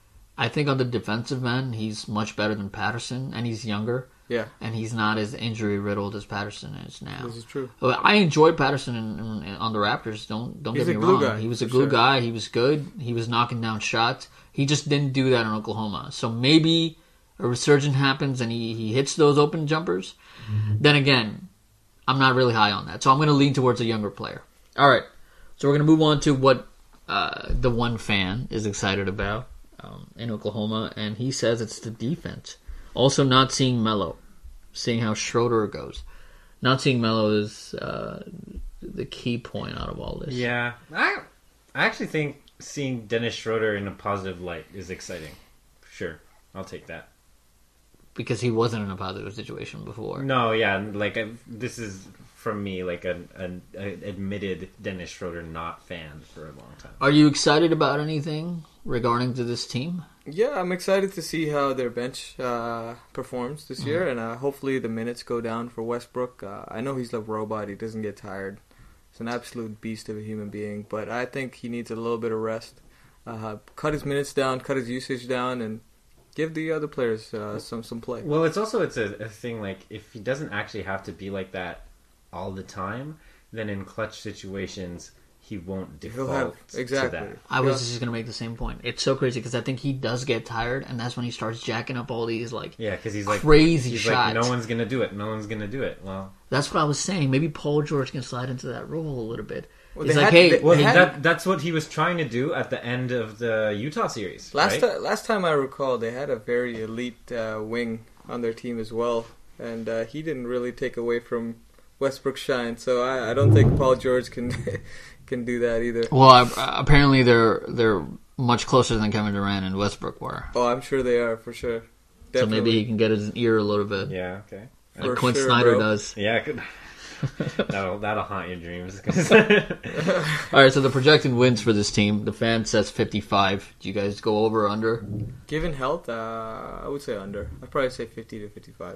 I think on the defensive end, he's much better than Patterson, and he's younger, Yeah, and he's not as injury riddled as Patterson is now. this is true. Well, I enjoyed Patterson in, in, on the Raptors. Don't don't He's get a me glue wrong. guy, he was a for glue sure. guy. He was good. He was knocking down shots. He just didn't do that in Oklahoma. So maybe a resurgence happens and he, he hits those open jumpers. Mm-hmm. Then again, I'm not really high on that. So I'm going to lean towards a younger player. All right. So we're going to move on to what uh, the one fan is excited about um, in Oklahoma, and he says it's the defense. Also, not seeing Melo, seeing how Schroeder goes. Not seeing Melo is uh, the key point out of all this. Yeah, I I actually think seeing Dennis Schroeder in a positive light is exciting. Sure, I'll take that. Because he wasn't in a positive situation before. No, yeah, like I, this is from me, like an, an, an admitted Dennis Schroeder not fan for a long time. Are you excited about anything regarding to this team? Yeah, I'm excited to see how their bench uh, performs this Mm-hmm. year, and uh, hopefully the minutes go down for Westbrook. Uh, I know he's a robot; he doesn't get tired. He's an absolute beast of a human being, but I think he needs a little bit of rest. Uh, cut his minutes down, cut his usage down, and give the other players uh, some some play. Well, it's also it's a, a thing like if he doesn't actually have to be like that all the time, then in clutch situations he won't default He'll have exactly. to that. I was Yeah. just going to make the same point. It's so crazy because I think he does get tired, and that's when he starts jacking up all these, like, Yeah, because he's like crazy he's shots. like, no one's gonna do it. No one's gonna do it. Well, That's what I was saying. Maybe Paul George can slide into that role a little bit. Well, He's they like, had- hey, they- well, they had- that that's what he was trying to do at the end of the Utah series. Last right? ti- last time I recall, they had a very elite uh, wing on their team as well, and uh, he didn't really take away from Westbrook's shine. So I, I don't think Paul George can can do that either. well, uh, apparently they're they're much closer than Kevin Durant and Westbrook were. Oh, I'm sure they are for sure. Definitely. So maybe he can get his ear a little bit, Yeah. Okay. like For Quinn sure, Snyder bro. does. Yeah. I could, that'll that'll haunt your dreams. All right, so the projected wins for this team, the fan says fifty-five. Do you guys go over or under? Given health, uh, I would say under. I'd probably say fifty to fifty-five.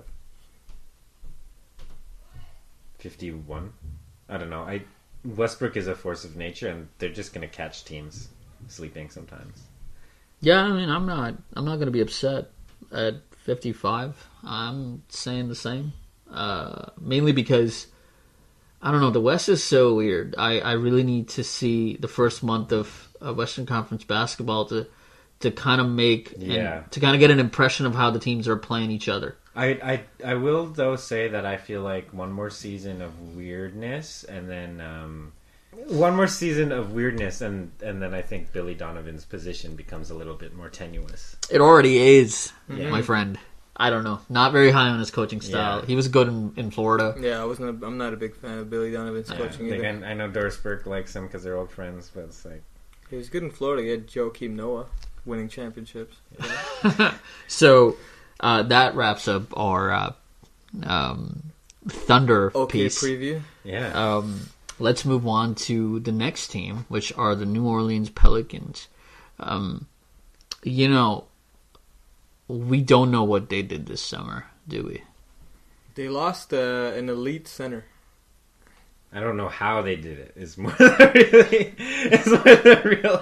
Fifty-one. I don't know. I Westbrook is a force of nature, and they're just gonna catch teams sleeping sometimes. Yeah, I mean, I'm not I'm not going to be upset at fifty-five. I'm saying the same. Uh, mainly because I don't know, the West is so weird. I, I really need to see the first month of uh, Western Conference basketball to to kind of make and Yeah. to kind of get an impression of how the teams are playing each other. I, I I will though say that I feel like one more season of weirdness, and then um, one more season of weirdness, and and then I think Billy Donovan's position becomes a little bit more tenuous. It already is, Yeah. my friend. I don't know. Not very high on his coaching style. Yeah. He was good in, in Florida. Yeah, I wasn't. A, I'm not a big fan of Billy Donovan's Yeah, coaching like either. I, I know Doris Burke likes him because they're old friends, but it's like He was good in Florida. He had Joakim Noah. winning championships. So uh, that wraps up our uh, um, Thunder Okay, piece. preview. Yeah. Um, let's move on to the next team, which are the New Orleans Pelicans. Um, you know, we don't know what they did this summer, do we? They lost uh, an elite center. I don't know how they did it. Is more than really. It's more than real.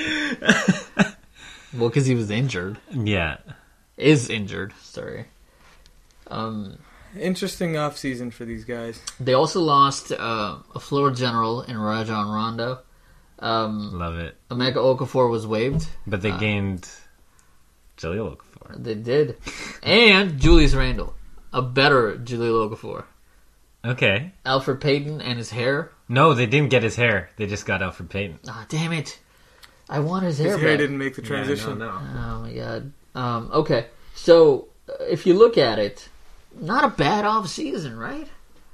Well, because he was injured. Yeah. Is injured, sorry. Um, Interesting offseason for these guys. they also lost uh, a floor general in Rajon Rondo. Um, Love it. Emeka Okafor was waived. But they gained Jaleel Okafor. They did. And Julius Randle. A better Jaleel Okafor. Okay. Alfred Payton and his hair. No, they didn't get his hair. They just got Alfred Payton. Ah, damn it. I want his His hair hair back. didn't make the transition. Yeah, no, no. Oh my god. Um, okay, so uh, if you look at it, not a bad off season, right?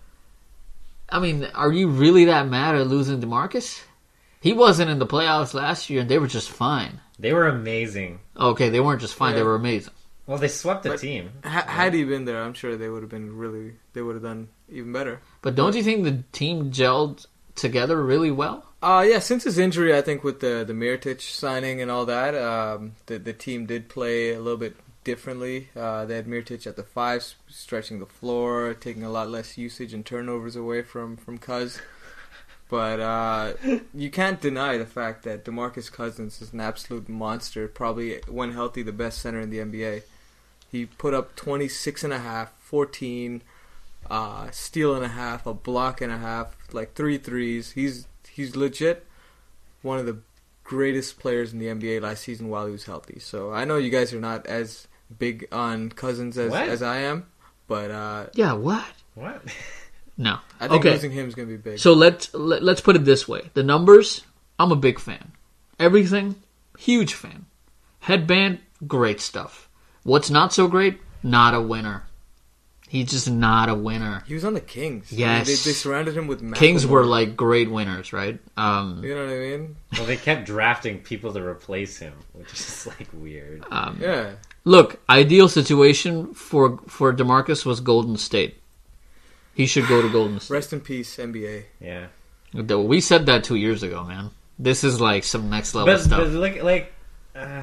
I mean, are you really that mad at losing DeMarcus? He wasn't in the playoffs last year, and they were just fine. They were amazing. Okay, they weren't just fine; Yeah. they were amazing. Well, they swept the But- team. Ha- had he been there, I'm sure they would have been really. They would have done even better. But don't you think the team gelled together really well? Uh, yeah, since his injury, I think with the the Mirotic signing and all that, um, the the team did play a little bit differently. Uh, they had Mirotic at the five, s- stretching the floor, taking a lot less usage and turnovers away from from Cuz. But uh, you can't deny the fact that DeMarcus Cousins is an absolute monster. Probably, when healthy, the best center in the N B A. He put up twenty-six and a half, fourteen, uh, steal and a half, a block and a half, like three threes. He's he's legit one of the greatest players in the N B A last season while he was healthy. So I know you guys are not as big on Cousins as, What? as I am, but uh, Yeah, what? What? No. I think okay. losing him is going to be big. So let's let, let's put it this way: the numbers, I'm a big fan. Everything, huge fan. Headband, great stuff. What's not so great? Not a winner. He's just not a winner. He was on the Kings. Yes. They, they surrounded him with Macklemore. Kings were like great winners, right? Um, You know what I mean? Well, they kept drafting people to replace him, which is like weird. um, Yeah. Look, ideal situation for for DeMarcus was Golden State. He should go to Golden State. Rest in peace, N B A. Yeah. We said that two years ago, man. This is like some next level But, stuff. but like, like, uh,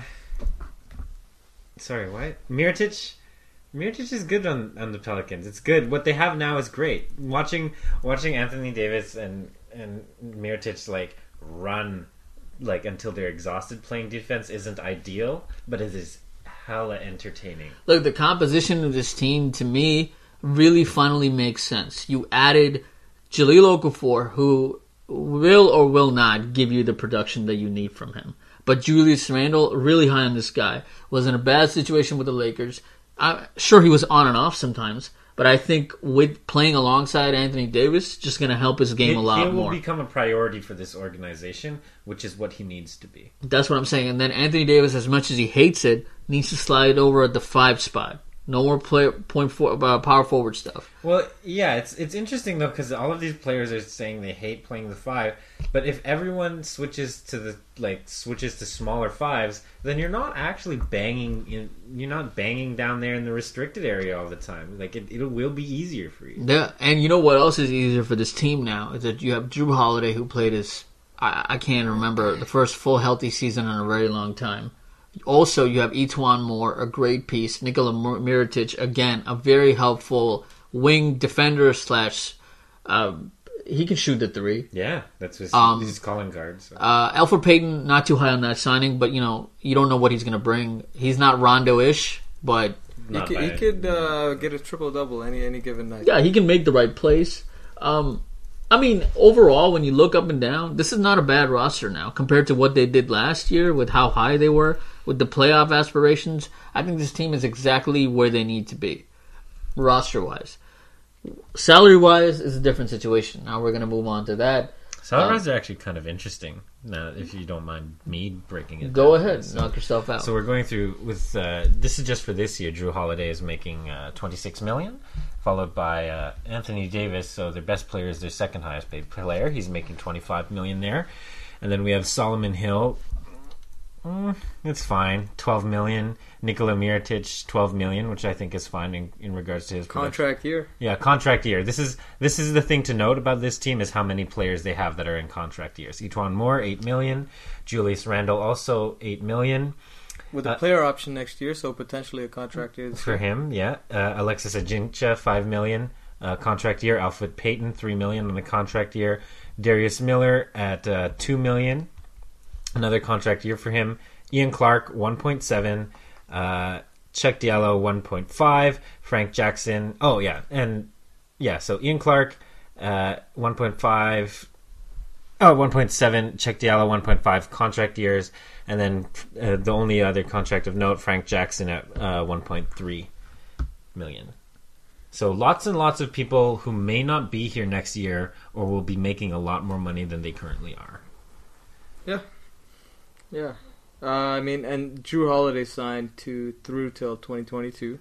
sorry, what? Mirotic, Mirotic is good on, on the Pelicans. It's good. What they have now is great. Watching watching Anthony Davis and and Mirotic like run like until they're exhausted playing defense isn't ideal, but it is hella entertaining. Look, the composition of this team, to me, really finally makes sense. You added Jaleel Okafor, who will or will not give you the production that you need from him. But Julius Randle, really high on this guy, was in a bad situation with the Lakers. I'm sure he was on and off sometimes, but I think with playing alongside Anthony Davis, just going to help his game He, a he lot will more. become a priority for this organization, which is what he needs to be. That's what I'm saying. And then Anthony Davis, as much as he hates it, needs to slide over at the five spot. No more play, point for, uh, power forward stuff. Well, yeah, it's it's interesting though because all of these players are saying they hate playing the five, but if everyone switches to the like switches to smaller fives, then you're not actually banging in. You're not banging down there in the restricted area all the time. Like it, it will be easier for you. Yeah, and you know what else is easier for this team now is that you have Drew Holiday, who played his I, I can't remember the first full healthy season in a very long time. Also, you have Etuan Moore, a great piece. Nikola Mirotic, again, a very helpful wing defender slash. Uh, he can shoot the three. Yeah, that's his, Um, he's calling guards. So. Uh, Alfred Payton, not too high on that signing, but you know you don't know what he's going to bring. He's not Rondo-ish, but He Not could, by- he could uh, get a triple double any any given night. yeah, he can make the right plays. Um, I mean, overall, when you look up and down, this is not a bad roster now compared to what they did last year with how high they were with the playoff aspirations. I think this team is exactly where they need to be, roster-wise. Salary-wise is a different situation. Now we're going to move on to that. Salaries are actually kind of interesting. Now, if you don't mind me breaking it. Go down. ahead, So- knock yourself out. So we're going through with uh, this is just for this year. Drew Holiday is making uh, twenty-six million, followed by uh, Anthony Davis. So their best player is their second highest paid player. He's making twenty-five million there, and then we have Solomon Hill, Mm, it's fine. Twelve million. Nikola Mirotic, twelve million, which I think is fine in, in regards to his Contract production. year. Yeah, contract year. This is this is the thing to note about this team is how many players they have that are in contract years. Etuan Moore, eight million. Julius Randle also eight million. With a Uh, player option next year, so potentially a contract year. This For year. him, yeah. Uh, Alexis Ajincha, five million. Uh, contract year. Alfred Payton, three million on the contract year. Darius Miller at uh, two million. Another contract year for him. Ian Clark, one point seven. Uh, Chuck Diallo, one point five. Frank Jackson. Oh, yeah. And, yeah, so Ian Clark, uh, one point five. Oh, one point seven. Chuck Diallo, one point five contract years. And then uh, the only other contract of note, Frank Jackson at uh, one point three million. So lots and lots of people who may not be here next year or will be making a lot more money than they currently are. Yeah. Yeah. Uh, I mean, and Drew Holiday signed to through till twenty twenty-two.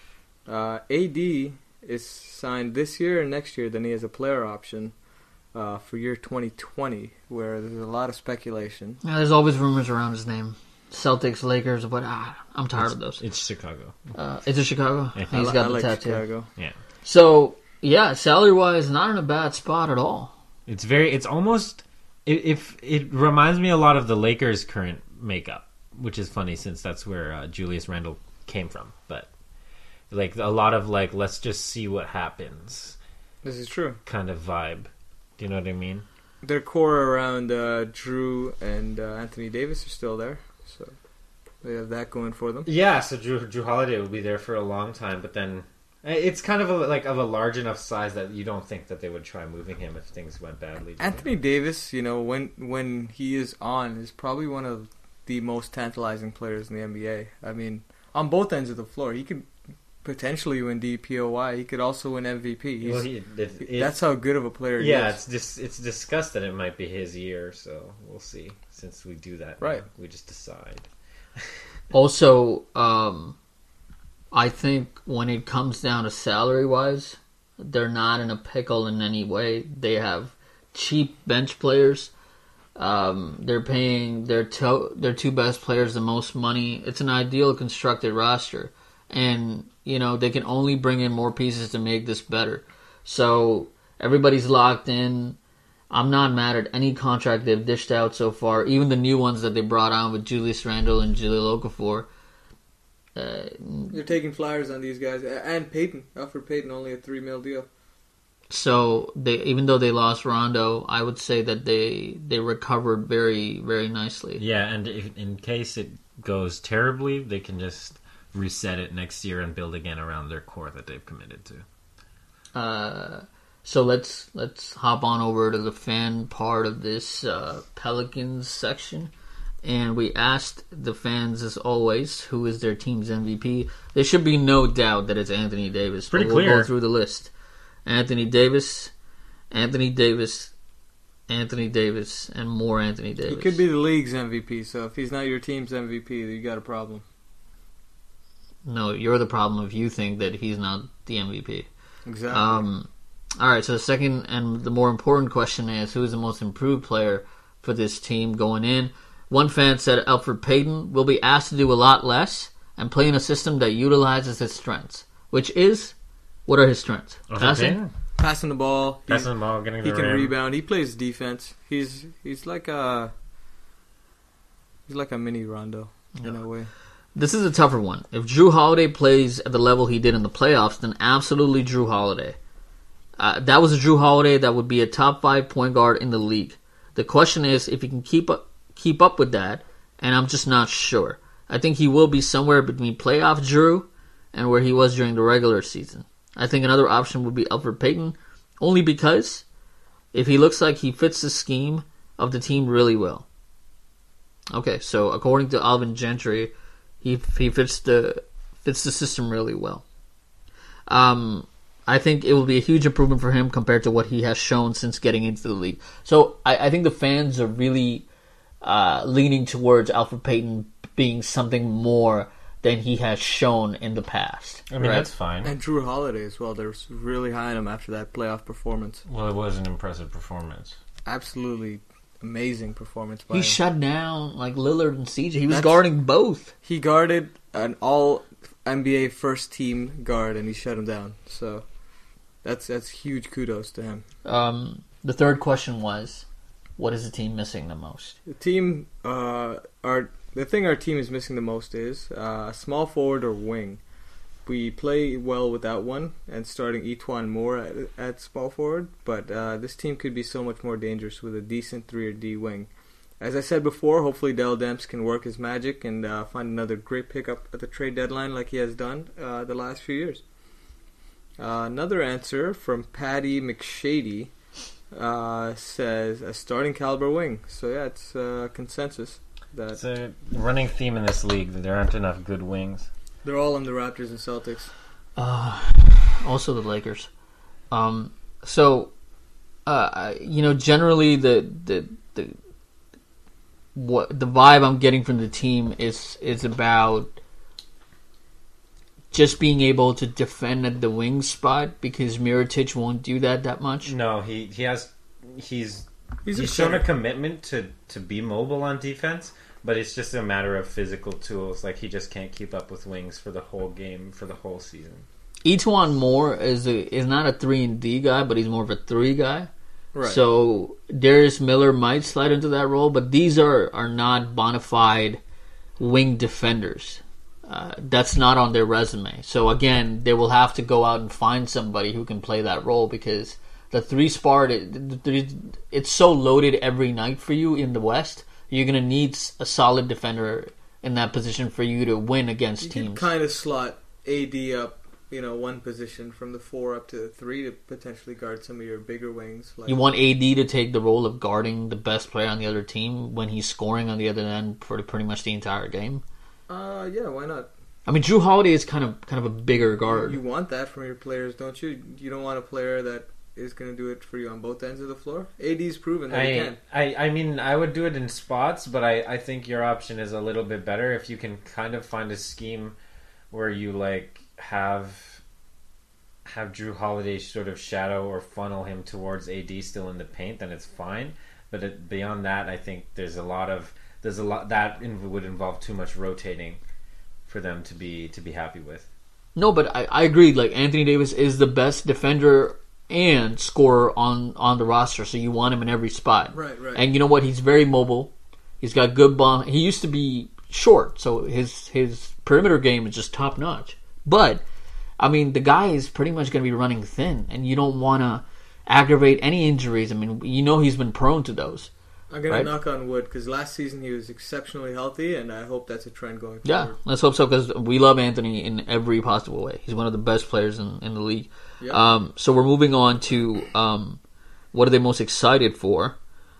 Uh, A D is signed this year and next year. Then he has a player option uh, for year twenty twenty, where there's a lot of speculation. Yeah, there's always rumors around his name. Celtics, Lakers, but ah, I'm tired It's, of those. it's Chicago. Uh, is it Chicago? Yeah. He's I, got I the like tattoo. Chicago. Yeah. So yeah, salary wise, not in a bad spot at all. It's very, it's almost, it, if it reminds me a lot of the Lakers' current makeup, which is funny since that's where uh, Julius Randle came from. But like a lot of like, let's just see what happens This is true. kind of vibe. Do you know what I mean? Their core around uh, Drew and uh, Anthony Davis are still there, so they have that going for them. Yeah, so Drew, Drew Holiday will be there for a long time, but then it's kind of a, like of a large enough size that you don't think that they would try moving him if things went badly. Anthony Davis, you know, when when he is on, is probably one of the most tantalizing players in the N B A. I mean, on both ends of the floor, he could potentially win D P O Y. He could also win M V P. He's, Well, he, it, it, that's how good of a player he yeah, is. it's just it's discussed that it might be his year, so we'll see. Since we do that, Right. now, we just decide. Also, um, I think when it comes down to salary wise, they're not in a pickle in any way. They have cheap bench players. Um, they're paying their to- their two best players the most money. It's an ideal constructed roster, and you know they can only bring in more pieces to make this better. So everybody's locked in. I'm not mad at any contract they've dished out so far, even the new ones that they brought on with Julius Randle and Jahlil Okafor. Uh, You're taking flyers on these guys, and Peyton. Alfred Peyton only a three mil deal. so they, even though they lost Rondo, I would say that they they recovered very very nicely. Yeah, and if, in case it goes terribly, they can just reset it next year and build again around their core that they've committed to. Uh, so let's let's hop on over to the fan part of this uh, Pelicans section. And we asked the fans, as always, who is their team's M V P. There should be no doubt that it's Anthony Davis. Pretty but we'll clear. go through the list. Anthony Davis, Anthony Davis, Anthony Davis, and more Anthony Davis. He could be the league's M V P, so if he's not your team's M V P, you got a problem. No, you're the problem if you think that he's not the M V P. Exactly. Um, all right, so the second and the more important question is, who is the most improved player for this team going in? One fan said Alfred Payton will be asked to do a lot less and play in a system that utilizes his strengths, which is, what are his strengths? Passing? Passing the ball. he's- Passing the ball, getting the He can rim. rebound. He plays defense. He's he's like a he's like a mini Rondo in a way. This is a tougher one. If Drew Holiday plays at the level he did in the playoffs, then absolutely Drew Holiday. Uh, that was a Drew Holiday that would be a top five point guard in the league. The question is if he can keep up, keep up with that, and I'm just not sure. I think he will be somewhere between playoff Drew and where he was during the regular season. I think another option would be Alfred Payton, only because if he looks like he fits the scheme of the team really well. Okay, so according to Alvin Gentry, he he fits the fits the system really well. Um, I think it will be a huge improvement for him compared to what he has shown since getting into the league. So I, I think the fans are really uh, leaning towards Alfred Payton being something more than he has shown in the past. I mean, right? that's fine. And Drew Holiday as well. They're really high on him after that playoff performance. Well, it was an impressive performance. Absolutely amazing performance by He him. shut down like Lillard and C J. He was That's- guarding both. He guarded an all N B A first team guard and he shut him down. So that's that's huge kudos to him. Um, the third question was, what is the team missing the most? The team, uh, our the thing our team is missing the most is uh, small forward or wing. We play well without one and starting Etwan Moore at, at small forward, but uh, this team could be so much more dangerous with a decent three or D wing. As I said before, hopefully Dell Demps can work his magic and uh, find another great pickup at the trade deadline like he has done uh, the last few years. Uh, another answer from Patty McShady uh, says a starting caliber wing. So yeah, it's uh, consensus that It's a running theme in this league that there aren't enough good wings. they're all on the Raptors and Celtics. Uh, also the Lakers. Um, so, uh, you know, generally the the the what the vibe I'm getting from the team is is about just being able to defend at the wing spot because Mirotic won't do that that much. No, he, he has he's He's, he's a shown a center. commitment to, to be mobile on defense, but it's just a matter of physical tools. Like he just can't keep up with wings for the whole game, for the whole season. Etwan Moore is a, is not a three and D guy, but he's more of a three guy. Right. So Darius Miller might slide into that role, but these are, are not bona fide wing defenders. Uh, that's not on their resume. So again, they will have to go out and find somebody who can play that role because the three spot, it, it, it's so loaded every night for you in the West. You're going to need a solid defender in that position for you to win against you teams. could kind of slot A D up, you know, one position from the four up to the three to potentially guard some of your bigger wings. Like, You want A D to take the role of guarding the best player on the other team when he's scoring on the other end for pretty much the entire game. Uh, yeah, why not? I mean, Drew Holiday is kind of kind of a bigger guard. You want that from your players, don't you? You don't want a player that is going to do it for you on both ends of the floor. A D's proven that he I, can. I I mean, I would do it in spots, but I, I think your option is a little bit better if you can kind of find a scheme where you like have have Drew Holiday sort of shadow or funnel him towards A D still in the paint, then it's fine. But it, beyond that, I think there's a lot of there's a lot that in, would involve too much rotating for them to be to be happy with. No, but I, I agree. Like Anthony Davis is the best defender and scorer on, on the roster, so you want him in every spot. Right, right. And you know what? He's very mobile. He's got good ball. He used to be short, so his his perimeter game is just top notch. But I mean, the guy is pretty much going to be running thin, and you don't want to aggravate any injuries. I mean, you know he's been prone to those. I'm going right? to knock on wood because last season he was exceptionally healthy, and I hope that's a trend going Yeah, forward. let's hope so because we love Anthony in every possible way. He's one of the best players in, in the league. Yeah. Um, so we're moving on to um, what are they most excited for?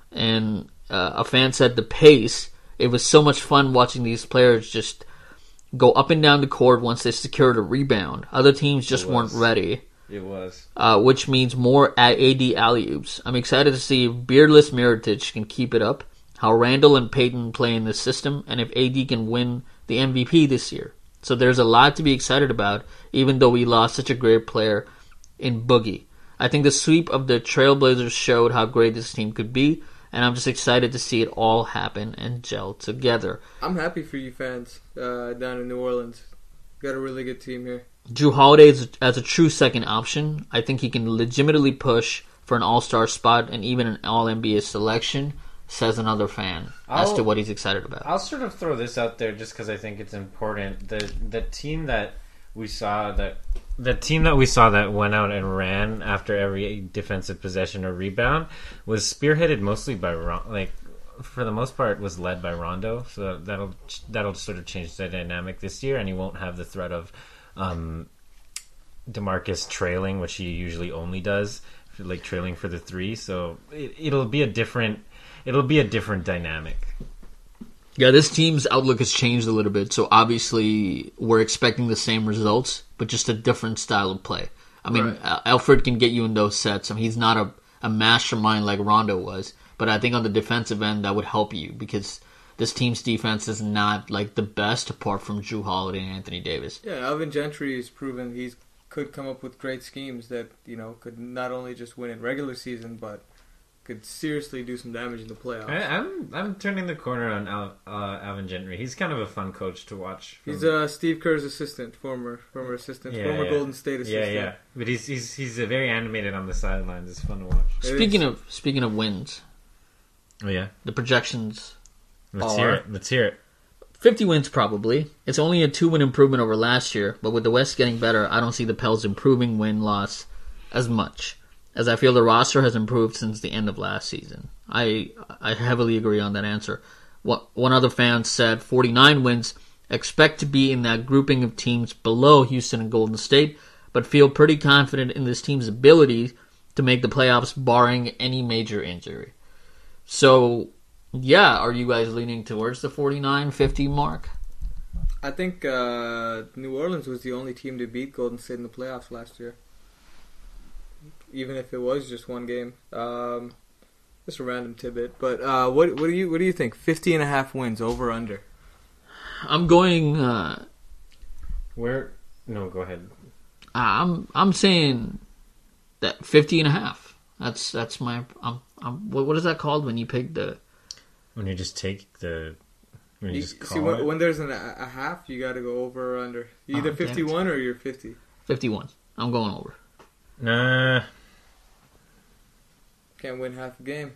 And uh, a fan said the pace. It was so much fun watching these players just go up and down the court once they secured a rebound. Other teams just It weren't was. ready, It was. uh, which means more A D alley-oops. I'm excited to see if beardless Mirotic can keep it up, how Randall and Peyton play in this system, and if A D can win the M V P this year. So there's a lot to be excited about, even though we lost such a great player in Boogie. I think the sweep of the Trailblazers showed how great this team could be, and I'm just excited to see it all happen and gel together. I'm happy for you fans uh, down in New Orleans. Got a really good team here. Drew Holiday is, as a true second option, I think he can legitimately push for an all-star spot and even an all-N B A selection, says another fan, as I'll- to what he's excited about. I'll sort of throw this out there just because I think it's important. The the team that we saw that the team that we saw that went out and ran after every defensive possession or rebound was spearheaded mostly by Ron, like for the most part was led by Rondo. So that'll that'll sort of change the dynamic this year, and he won't have the threat of um, DeMarcus trailing, which he usually only does, like trailing for the three. So it, it'll be a different it'll be a different dynamic. Yeah, this team's outlook has changed a little bit, so obviously we're expecting the same results, but just a different style of play. I mean, Right. uh, Alfred can get you in those sets. I mean, he's not a, a mastermind like Rondo was, but I think on the defensive end that would help you because this team's defense is not like the best apart from Drew Holiday and Anthony Davis. Yeah, Alvin Gentry has proven he could come up with great schemes that, you know, could not only just win in regular season, but could seriously do some damage in the playoffs. I, I'm I'm turning the corner on Al, uh, Alvin Gentry. He's kind of a fun coach to watch. From... He's uh, Steve Kerr's assistant, former former assistant, Yeah, former yeah. Golden State assistant. Yeah, yeah. But he's he's he's uh, very animated on the sidelines. It's fun to watch. Speaking of speaking of wins, Oh yeah, the projections let's Are- hear it. Let's hear it. fifty wins probably. It's only a two win improvement over last year, but with the West getting better, I don't see the Pels improving win loss as much, as I feel the roster has improved since the end of last season. I I heavily agree on that answer. What one other fan said, forty-nine wins, expect to be in that grouping of teams below Houston and Golden State, but feel pretty confident in this team's ability to make the playoffs barring any major injury. So, yeah, are you guys leaning towards the forty-nine fifty mark? I think uh, New Orleans was the only team to beat Golden State in the playoffs last year. Even if it was just one game. Um, just a random tidbit. But uh, what what do you what do you think? fifty and a half wins, over under? I'm going. Uh, Where? No, go ahead. I'm I'm saying that fifty and a half. That's that's my. I'm, I'm, what what is that called when you pick the? When you just take the. When you, You, just see, call when, it. when there's an, a half, you got to go over or under. You Oh, either damn it. fifty-one or you're fifty. fifty-one. I'm going over. Nah. Can't win half a game.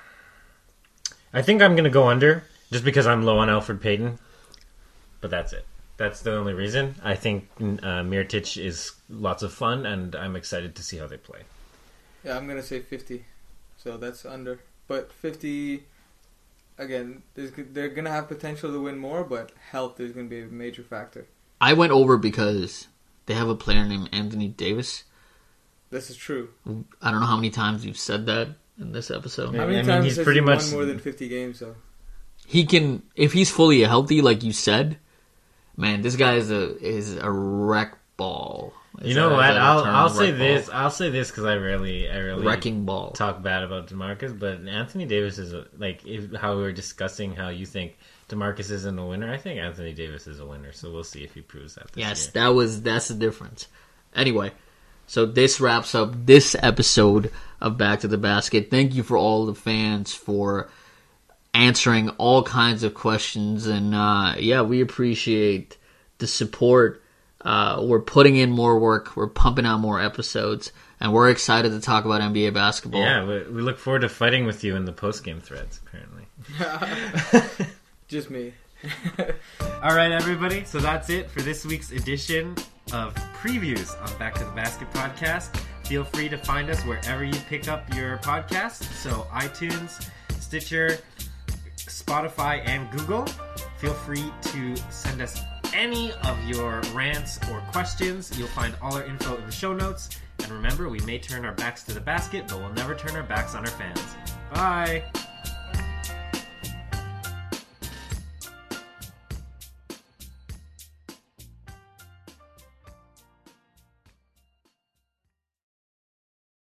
I think I'm gonna go under just because I'm low on Alfred Payton. But that's it. That's the only reason. I think uh, Mirotic is lots of fun, and I'm excited to see how they play. Yeah, I'm gonna say fifty. So that's under. But fifty. Again, there's, they're gonna have potential to win more, but health is gonna be a major factor. I went over because they have a player named Anthony Davis. This is true. I don't know how many times you've said that in this episode. Yeah. How many I mean, times he's has pretty he much- won more than fifty games though? He can, if he's fully healthy, like you said. Man, this guy is a is a wreck ball. Is You know that- is what? that a I'll term? I'll say Wreck ball. this. I'll say this because I rarely I rarely Wrecking ball. talk bad about DeMarcus, but Anthony Davis is a, like if, how we were discussing how you think DeMarcus isn't a winner. I think Anthony Davis is a winner, so we'll see if he proves that. This Yes, year. that was that's the difference. Anyway, so this wraps up this episode of Back to the Basket. Thank you for all the fans for answering all kinds of questions, and uh, yeah, we appreciate the support. Uh, we're putting in more work. We're pumping out more episodes, and we're excited to talk about N B A basketball. Yeah, we, we look forward to fighting with you in the post game threads. Apparently. Just me. All right, everybody. So that's it for this week's edition of previews on Back to the Basket podcast. Feel free to find us wherever you pick up your podcasts. So iTunes, Stitcher, Spotify, and Google. Feel free to send us any of your rants or questions. You'll find all our info in the show notes. And remember, we may turn our backs to the basket, but we'll never turn our backs on our fans. Bye!